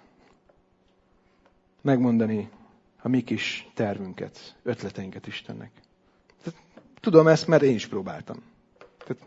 Megmondani a mi kis tervünket, ötleteinket Istennek. Tehát, tudom ezt, mert én is próbáltam. Tehát,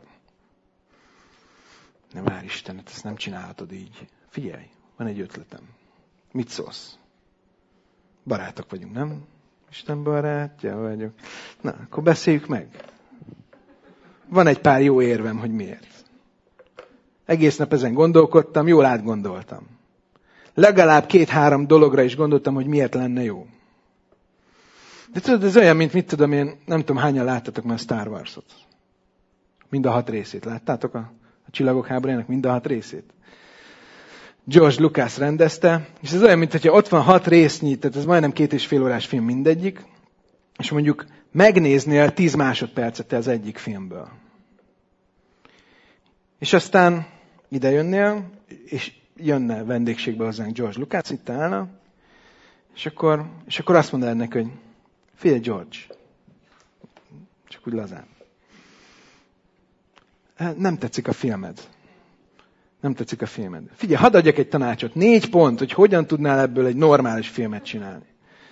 nem várj Istenet, ezt nem csinálhatod így. Figyelj, van egy ötletem. Mit szólsz? Barátok vagyunk, nem? Isten barátja vagyok. Na, akkor beszéljük meg. Van egy pár jó érvem, hogy miért. Egész nap ezen gondolkodtam, jól átgondoltam. Legalább két-három dologra is gondoltam, hogy miért lenne jó. De tudod, ez olyan, mint mit tudom én, nem tudom hányan láttatok már Star Wars-ot. Mind a hat részét. Láttátok a, a Csillagok háborújának mind a hat részét? George Lucas rendezte, és ez olyan, mint hogyha ott van hat résznyi, tehát ez majdnem két és fél órás film mindegyik, és mondjuk megnéznél tíz másodpercet az egyik filmből. És aztán ide jönnél, és jönne vendégségbe hozzánk George Lucas, itt állna, és akkor, és akkor azt mondanád neki, hogy figyelj George, csak úgy lazán. Nem tetszik a filmed. Nem tetszik a filmed. Figyelj, hadd adjak egy tanácsot. Négy pont, hogy hogyan tudnál ebből egy normális filmet csinálni.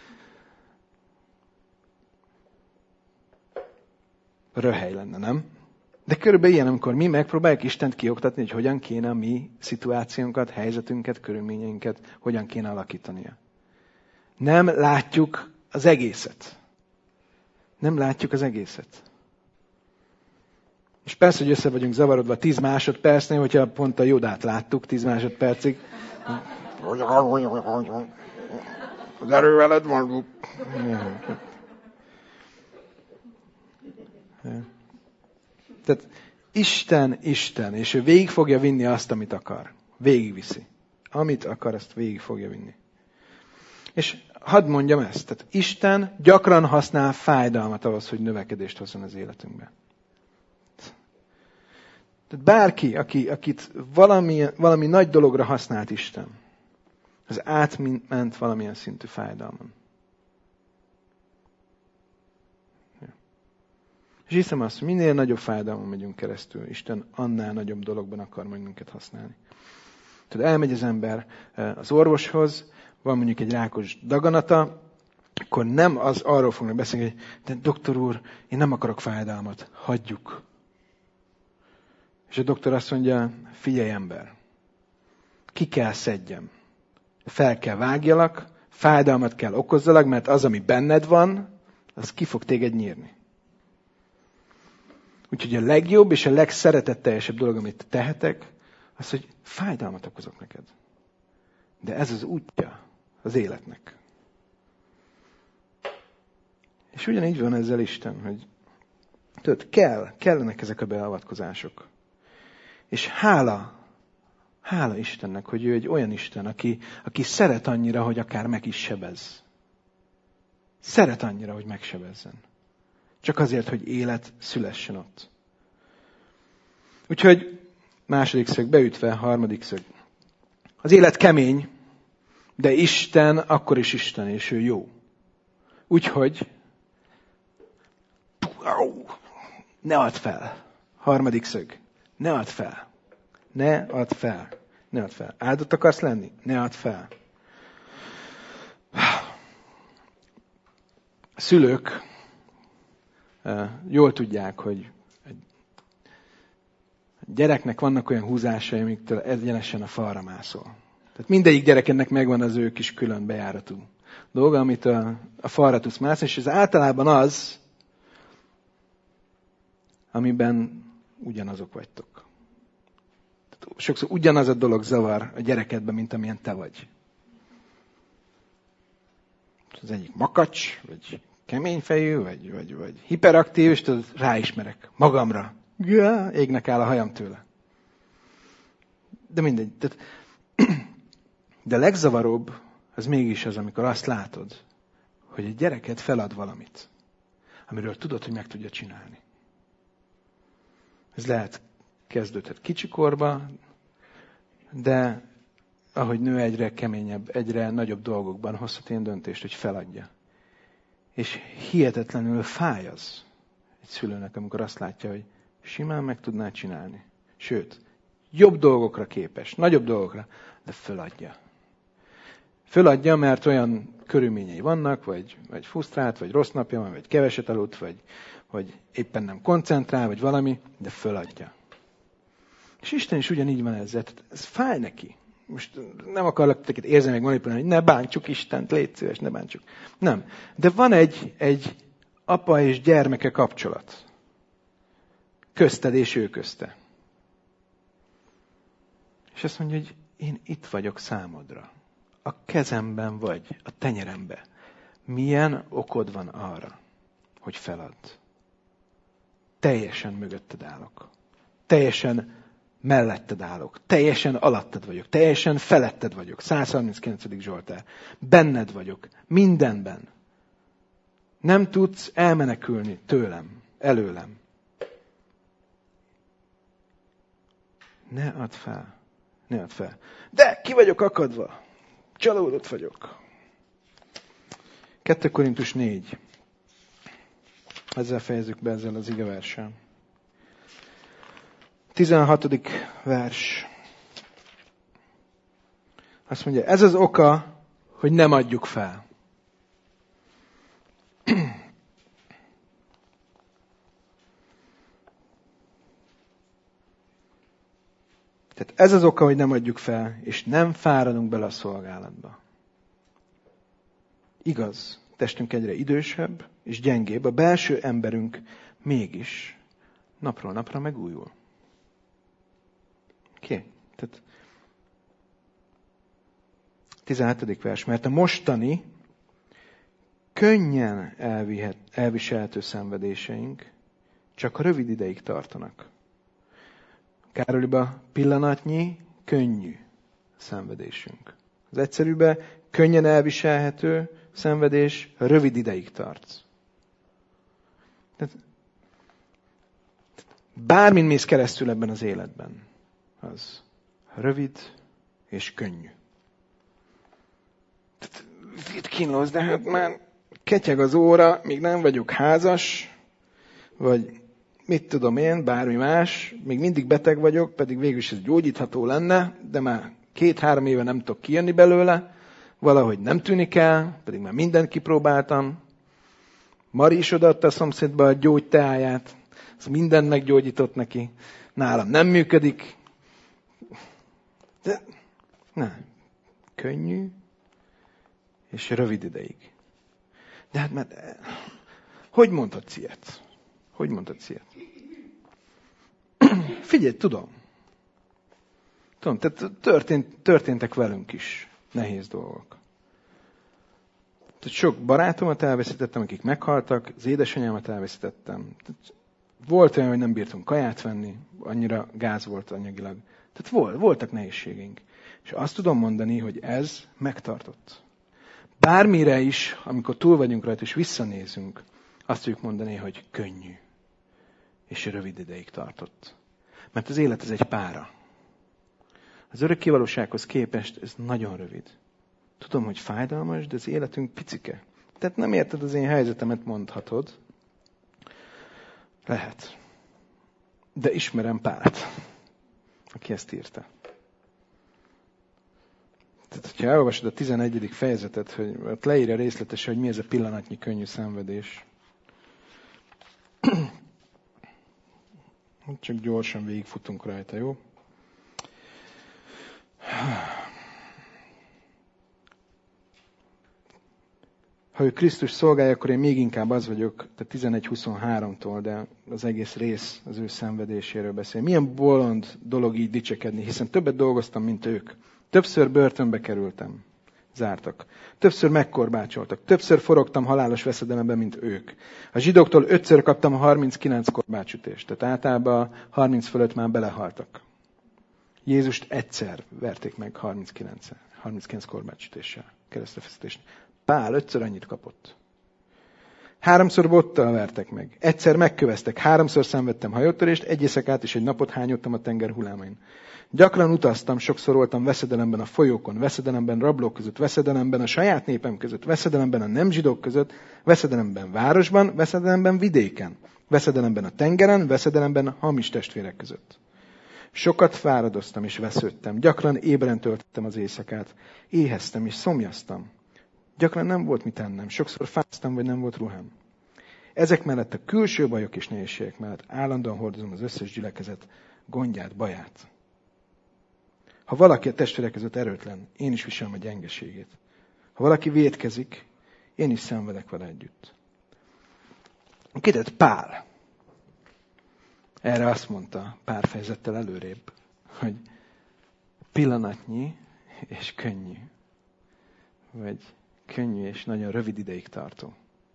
Röhely lenne, nem? De körülbelül ilyen, amikor mi megpróbáljuk Istent kioktatni, hogy hogyan kéne a mi szituációnkat, helyzetünket, körülményeinket, hogyan kéne alakítania. Nem látjuk az egészet. Nem látjuk az egészet. És persze, hogy össze vagyunk zavarodva tíz másodpercnél, hogyha pont a Jodát láttuk tíz másodpercig. Az erő veled van. Tehát Isten, Isten, és ő végig fogja vinni azt, amit akar. Végigviszi. Amit akar, azt végig fogja vinni. És hadd mondjam ezt, tehát Isten gyakran használ fájdalmat ahhoz, hogy növekedést hozzon az életünkbe. Tehát bárki, aki, akit valami, valami nagy dologra használt Isten, az átment valamilyen szintű fájdalmon. Ja. És hiszem azt, hogy minél nagyobb fájdalmon megyünk keresztül, Isten annál nagyobb dologban akar majd minket használni. Tehát elmegy az ember az orvoshoz, van mondjuk egy rákos daganata, akkor nem az arról fognak beszélni, hogy de doktor úr, én nem akarok fájdalmat, hagyjuk. És a doktor azt mondja, figyelj ember, ki kell szedjem, fel kell vágjalak, fájdalmat kell okozzalak, mert az, ami benned van, az ki fog téged nyírni. Úgyhogy a legjobb és a legszeretetteljesebb dolog, amit tehetek, az, hogy fájdalmat okozok neked. De ez az útja az életnek. És ugyanígy van ezzel Isten, hogy Tudod, kell, kellenek ezek a beavatkozások. És hála, hála Istennek, hogy ő egy olyan Isten, aki, aki szeret annyira, hogy akár meg is sebez. Szeret annyira, hogy megsebezzen. Csak azért, hogy élet szülessen ott. Úgyhogy második szög beütve, harmadik szög. Az élet kemény, de Isten akkor is Isten, és ő jó. Úgyhogy ne add fel. Harmadik szög. Ne add fel. Ne add fel. Ne add fel. Áldott akarsz lenni? Ne add fel. A szülők jól tudják, hogy a gyereknek vannak olyan húzásai, amiktől egyenesen a falra mászol. Tehát mindegyik gyerekennek megvan az ő kis külön bejáratú dolga, amit a, a falra tudsz mászni, és ez általában az, amiben ugyanazok vagytok. Tehát sokszor ugyanaz a dolog zavar a gyerekedben, mint amilyen te vagy. Az egyik makacs, vagy keményfejű, vagy, vagy, vagy hiperaktív, és tudod, ráismerek magamra. Ja, égnek áll a hajam tőle. De mindegy. Tehát, de a legzavaróbb az mégis az, amikor azt látod, hogy egy gyereked felad valamit, amiről tudod, hogy meg tudja csinálni. Ez lehet kezdődhet kicsikorba, de ahogy nő egyre keményebb, egyre nagyobb dolgokban hozhat ilyen döntést, hogy feladja. És hihetetlenül fáj az egy szülőnek, amikor azt látja, hogy simán meg tudná csinálni. Sőt, jobb dolgokra képes, nagyobb dolgokra, de föladja. Föladja, mert olyan körülményei vannak, vagy, vagy frusztrált, vagy rossz napja van, vagy keveset aludt, vagy, vagy éppen nem koncentrál, vagy valami, de föladja. És Isten is ugyanígy van ezzel. Ez fáj neki. Most nem akarlak teket érzelmileg manipulálni, hogy ne bántsuk Istent, légy szíves, ne bántsuk. Nem. De van egy, egy apa és gyermeke kapcsolat. Közted és ő közte. És azt mondja, hogy én itt vagyok számodra. A kezemben vagy, a tenyeremben. Milyen okod van arra, hogy feladd? Teljesen mögötted állok. Teljesen melletted állok. Teljesen alattad vagyok. Teljesen feletted vagyok. száz harminckilencedik Zsoltár. Benned vagyok. Mindenben. Nem tudsz elmenekülni tőlem, előlem. Ne add fel. Ne add fel. De ki vagyok akadva. Csalódott vagyok. kettő Korintus négy. Ezzel fejezzük be ezzel az igeversen. tizenhatodik vers. Azt mondja, ez az oka, hogy nem adjuk fel. Tehát ez az oka, hogy nem adjuk fel, és nem fáradunk bele a szolgálatba. Igaz, testünk egyre idősebb és gyengébb, a belső emberünk mégis napról napra megújul. Oké? Okay. Tehát tizenhetedik vers, mert a mostani könnyen elvihet, elviselhető szenvedéseink csak rövid ideig tartanak. Károliba pillanatnyi, könnyű szenvedésünk. Az egyszerűben könnyen elviselhető szenvedés rövid ideig tart. Tehát, bármin mész keresztül ebben az életben, az rövid és könnyű. Tehát, itt kínlóz, de hát már ketyeg az óra, még nem vagyok házas, vagy mit tudom én, bármi más, még mindig beteg vagyok, pedig végül is ez gyógyítható lenne, de már két-három éve nem tudok kijönni belőle, valahogy nem tűnik el, pedig már mindent kipróbáltam. Mari is odaadta a szomszédba a gyógyteáját, az mindent meggyógyított neki, nálam nem működik. De nem, könnyű és rövid ideig. De hát mert, hogy mondhatsz ilyet? Hogy mondhatsz ilyet? Figyelj, tudom. Tudom, tehát történt, történtek velünk is nehéz dolgok. Tehát sok barátomat elveszítettem, akik meghaltak, az édesanyámat elveszítettem. Tehát Volt olyan, hogy nem bírtunk kaját venni, annyira gáz volt anyagilag. Tehát volt, voltak nehézségeink. És azt tudom mondani, hogy ez megtartott. Bármire is, amikor túl vagyunk rajta és visszanézünk, azt tudjuk mondani, hogy könnyű. És rövid ideig tartott. Mert az élet ez egy pára. Az örökké valósághoz képest ez nagyon rövid. Tudom, hogy fájdalmas, de az életünk picike. Tehát nem érted az én helyzetemet, mondhatod. Lehet. De ismerem Pált, aki ezt írta. Tehát, hogyha elolvasod a tizenegyedik fejezetet, hogy ott leírja részletesen, hogy mi ez a pillanatnyi könnyű szenvedés. Csak gyorsan végigfutunk rajta, jó? Ha ő Krisztus szolgálja, akkor én még inkább az vagyok, tehát tizenegy huszonháromtól, de az egész rész az ő szenvedéséről beszél. Milyen bolond dolog így dicsekedni, hiszen többet dolgoztam, mint ők. Többször börtönbe kerültem. Zártak. Többször megkorbácsoltak. Többször forogtam halálos veszedelemben, mint ők. A zsidóktól ötször kaptam a harminckilenc korbácsütést. Tehát általában harminc fölött már belehaltak. Jézust egyszer verték meg harminckilenc, harminckilenc korbácsütéssel. Keresztrefeszítést. Pál ötször annyit kapott. Háromszor bottal vertek meg. Egyszer megköveztek. Háromszor szenvedtem hajótörést, egy éjszakát és egy napot hányottam a tenger hullámain. Gyakran utaztam, sokszor voltam veszedelemben a folyókon, veszedelemben rablók között, veszedelemben a saját népem között, veszedelemben a nem zsidók között, veszedelemben városban, veszedelemben vidéken, veszedelemben a tengeren, veszedelemben a hamis testvérek között. Sokat fáradoztam és vesződtem, gyakran ébren töltöttem az éjszakát, éheztem és szomjaztam. Gyakran nem volt mit ennem, sokszor fáztam, vagy nem volt ruhám. Ezek mellett a külső bajok és nehézségek mellett állandóan hordozom az összes gyülekezet gondját, baját. Ha valaki a testvérek között erőtlen, én is viselem a gyengeségét. Ha valaki vétkezik, én is szenvedek vele együtt. Kitett Pál. Erre azt mondta pár fejezettel előrébb, hogy pillanatnyi és könnyű. Vagy könnyű és nagyon rövid ideig tartó.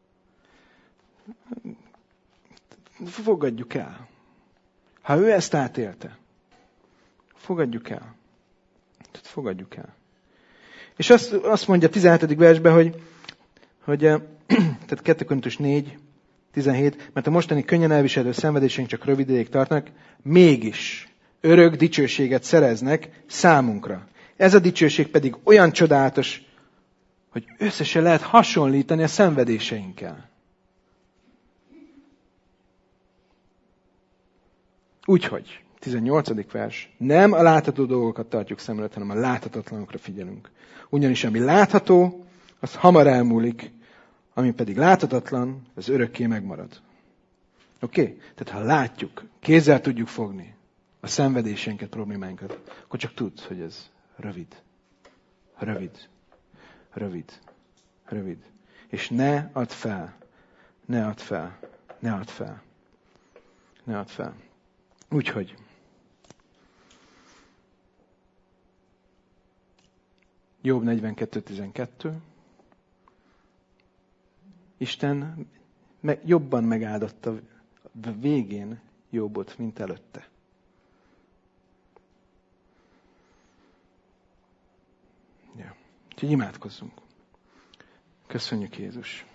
Fogadjuk el. Ha ő ezt átélte, fogadjuk el. Tehát fogadjuk el. És azt, azt mondja a tizenhetedik versben, hogy, hogy tehát kettő Korintus négy, tizenhét, mert a mostani könnyen elviselő szenvedéseink csak rövid ideig tartnak, mégis örök dicsőséget szereznek számunkra. Ez a dicsőség pedig olyan csodálatos, hogy összesen lehet hasonlítani a szenvedéseinkkel. Úgyhogy, tizennyolcadik vers, nem a látható dolgokat tartjuk szem előtt, hanem a láthatatlanokra figyelünk. Ugyanis ami látható, az hamar elmúlik, ami pedig láthatatlan, az örökké megmarad. Oké? Okay? Tehát ha látjuk, kézzel tudjuk fogni a szenvedéseinket, problémáinkat, akkor csak tudd, hogy ez rövid. Rövid. Rövid. Rövid. És ne add fel. Ne add fel. Ne add fel. Ne add fel. Úgyhogy. Jobb negyvenkettő tizenkettő. Isten meg, jobban megáldotta végén Jobbot, mint előtte. Ja. Úgyhogy imádkozzunk. Köszönjük, Jézus.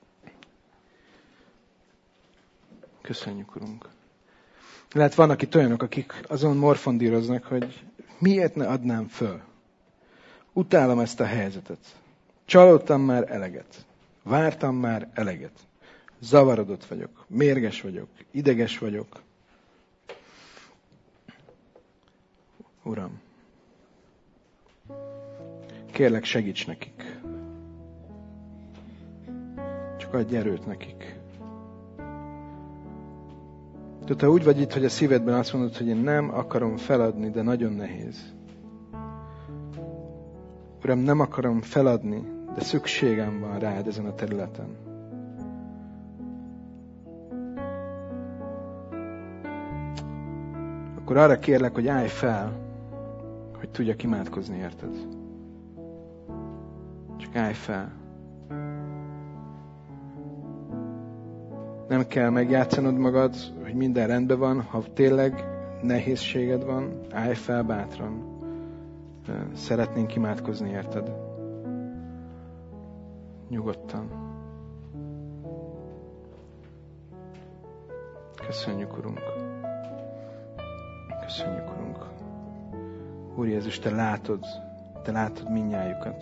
Köszönjük, Urunk. Lehet vannak itt olyanok, akik azon morfondíroznak, hogy miért ne adnám föl. Utálom ezt a helyzetet. Csalódtam már eleget. Vártam már eleget. Zavarodott vagyok. Mérges vagyok. Ideges vagyok. Uram, kérlek, segíts nekik. Csak adj erőt nekik. Tudod, ha úgy vagy itt, hogy a szívedben azt mondod, hogy én nem akarom feladni, de nagyon nehéz. Uram, nem akarom feladni, de szükségem van rád ezen a területen. Akkor arra kérlek, hogy állj fel, hogy tudjak imádkozni, érted? Csak állj fel. Nem kell megjátszanod magad, hogy minden rendben van, ha tényleg nehézséged van, állj fel bátran. Szeretnénk imádkozni, érted? Nyugodtan. Köszönjük, Urunk. Köszönjük, Urunk. Úr Jézus, Te látod, Te látod mindnyájukat.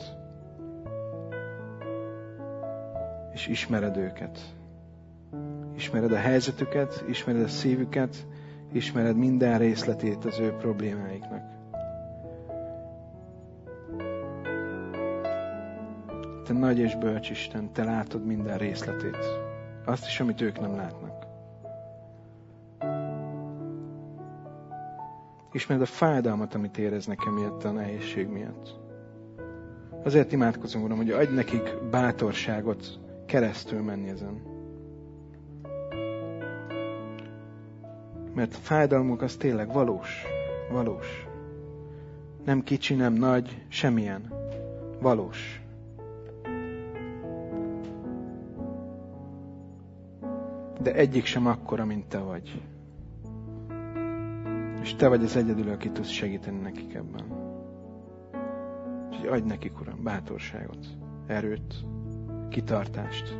És ismered őket. Ismered a helyzetüket, ismered a szívüket, ismered minden részletét az ő problémáiknak. Te nagy és bölcs Isten, Te látod minden részletét. Azt is, amit ők nem látnak. Ismered a fájdalmat, amit éreznek emiatt a nehézség miatt. Azért imádkozom, Uram, hogy adj nekik bátorságot keresztül menni ezen. Mert a fájdalmuk az tényleg valós. Valós. Nem kicsi, nem nagy, semmilyen. Valós. De egyik sem akkora, mint Te vagy. És Te vagy az egyedül, aki tudsz segíteni nekik ebben. Úgyhogy adj nekik, Uram, bátorságot, erőt, kitartást.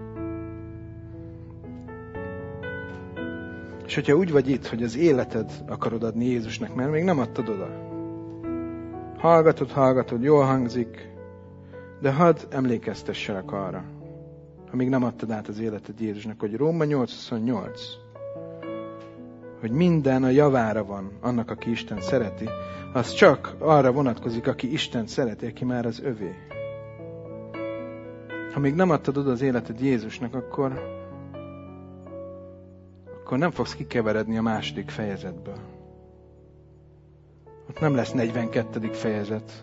És hogyha úgy vagy itt, hogy az életed akarod adni Jézusnak, mert még nem adtad oda. Hallgatod, hallgatod, jól hangzik, de hadd emlékeztesselek arra, ha még nem adtad át az életed Jézusnak, hogy Róma nyolc huszonnyolc, hogy minden a javára van annak, aki Isten szereti, az csak arra vonatkozik, aki Isten szereti, aki már az övé. Ha még nem adtad oda az életed Jézusnak, akkor, akkor nem fogsz kikeveredni a második fejezetből. Ott nem lesz negyvenkettedik fejezet.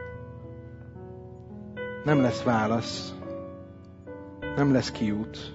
Nem lesz válasz. Nem lesz kiút.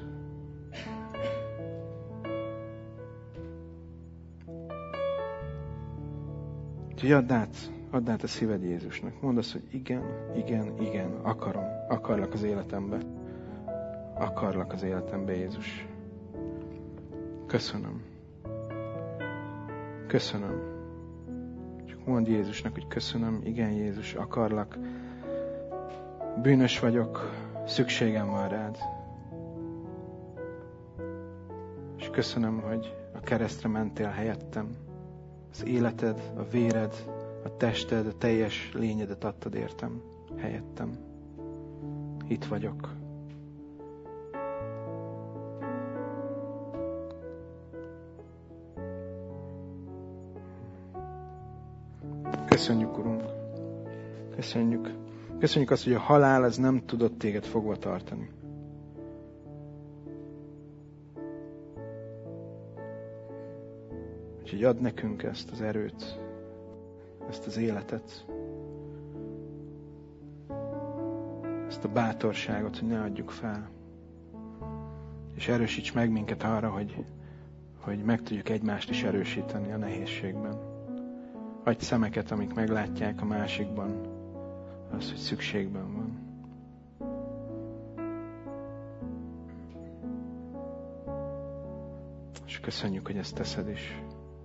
Úgyhogy add át, add át a szíved Jézusnak. Mondd azt, hogy igen, igen, igen, akarom. Akarlak az életembe. Akarlak az életembe, Jézus. Köszönöm. Köszönöm. Csak mondd Jézusnak, hogy köszönöm, igen, Jézus, akarlak. Bűnös vagyok, szükségem van rád. És köszönöm, hogy a keresztre mentél helyettem. Az életed, a véred, a tested, a teljes lényedet adtad értem, helyettem. Itt vagyok. Köszönjük, Urunk. Köszönjük. Köszönjük azt, hogy a halál az nem tudott téged fogva tartani. Úgyhogy add nekünk ezt az erőt, ezt az életet, ezt a bátorságot, hogy ne adjuk fel. És erősíts meg minket arra, hogy, hogy meg tudjuk egymást is erősíteni a nehézségben. Adj szemeket, amik meglátják a másikban az, hogy szükségben van. És köszönjük, hogy ezt teszed is.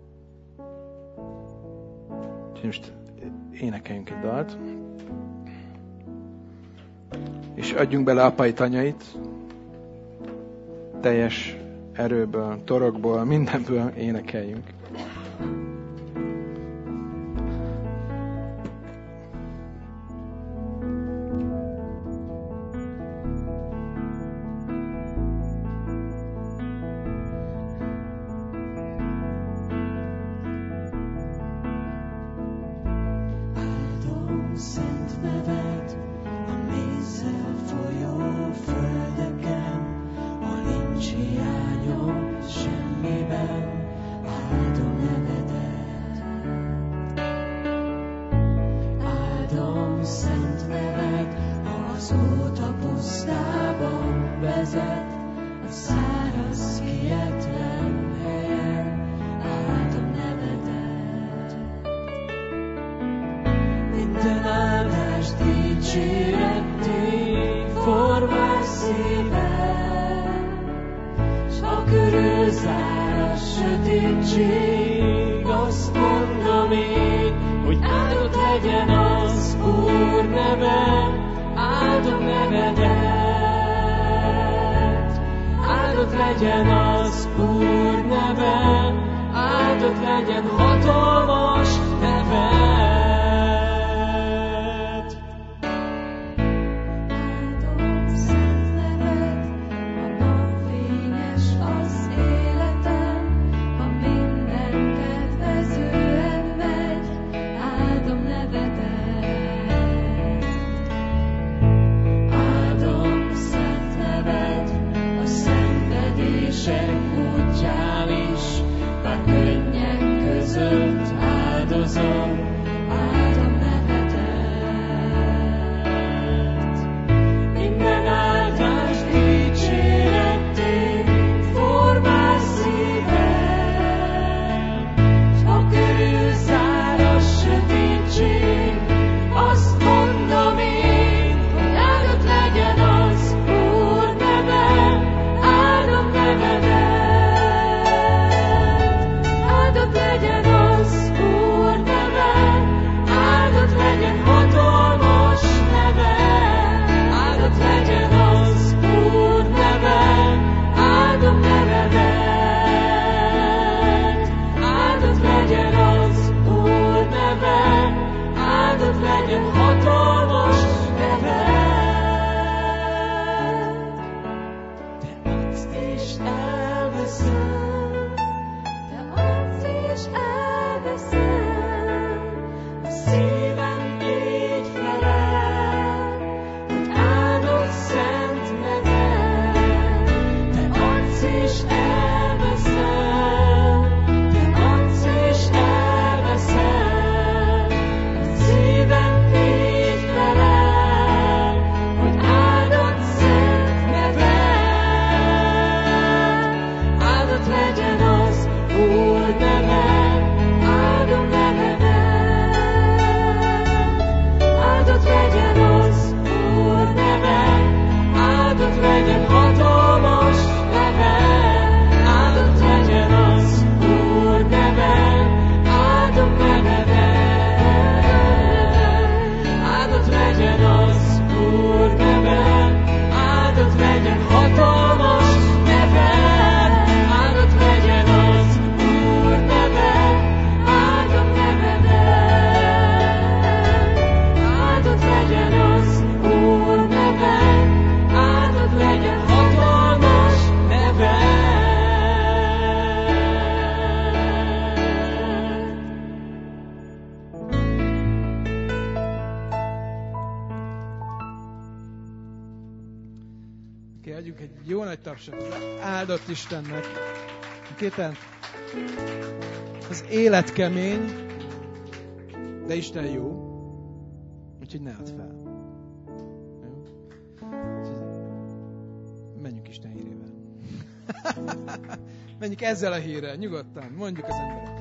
Úgyhogy most énekeljünk egy dalt, és adjunk bele apait, anyait, teljes erőből, torokból, mindenből énekeljünk. Körül záras sötétség, azt mondom én, hogy áldott legyen az Úr neve, áldom nevedet. Áldott legyen az Úr neve, áldott legyen hatalmas neved. Áldom szent neved, a napfényes az életem, ha minden kedvezően megy, áldom nevedet. Áldom szent neved, a szenvedések útján is, bár könnyek között áldozom, áldom nevedet. Minden áldás dicséretté formál szívem, s ha körülzár a sötétség, azt mondom én, hogy áldott legyen az Úr neve, áldom nevedet. Áldott legyen az Úr neve, áldott legyen hatalmas neve. Áldott legyen az Úr neve, áldom nevedet. Áldott legyen az Úr neve, áldott legyen hatalmas neved. Te adsz és elveszel, te adsz és elveszel, a szívem így felel, hogy áldott szent neved. Te adsz és elveszel, te adsz és elveszel, a szívem így felel, hogy áldott szent neved. Áldott legyen az Úr neve, áldom nevedet. Áldott legyen az Úr neve, áldott legyen hatalmas neve. Áldott legyen az Úr neve, áldom nevedet. Áldott legyen az Úr neve, áldott legyen hatalmas neve. Áldott legyen az Úr neve, áldom nevedet. Áldott legyen az Úr neve, áldott legyen hatalmas neved. Oké, adjunk egy jó nagy tapsot az áldott Istennek. Kéten? Az élet kemény, de Isten jó, úgyhogy ne add fel. Jó? Úgyhogy menjünk Isten hírével. Menjünk ezzel a hírrel, nyugodtan, mondjuk az emberek.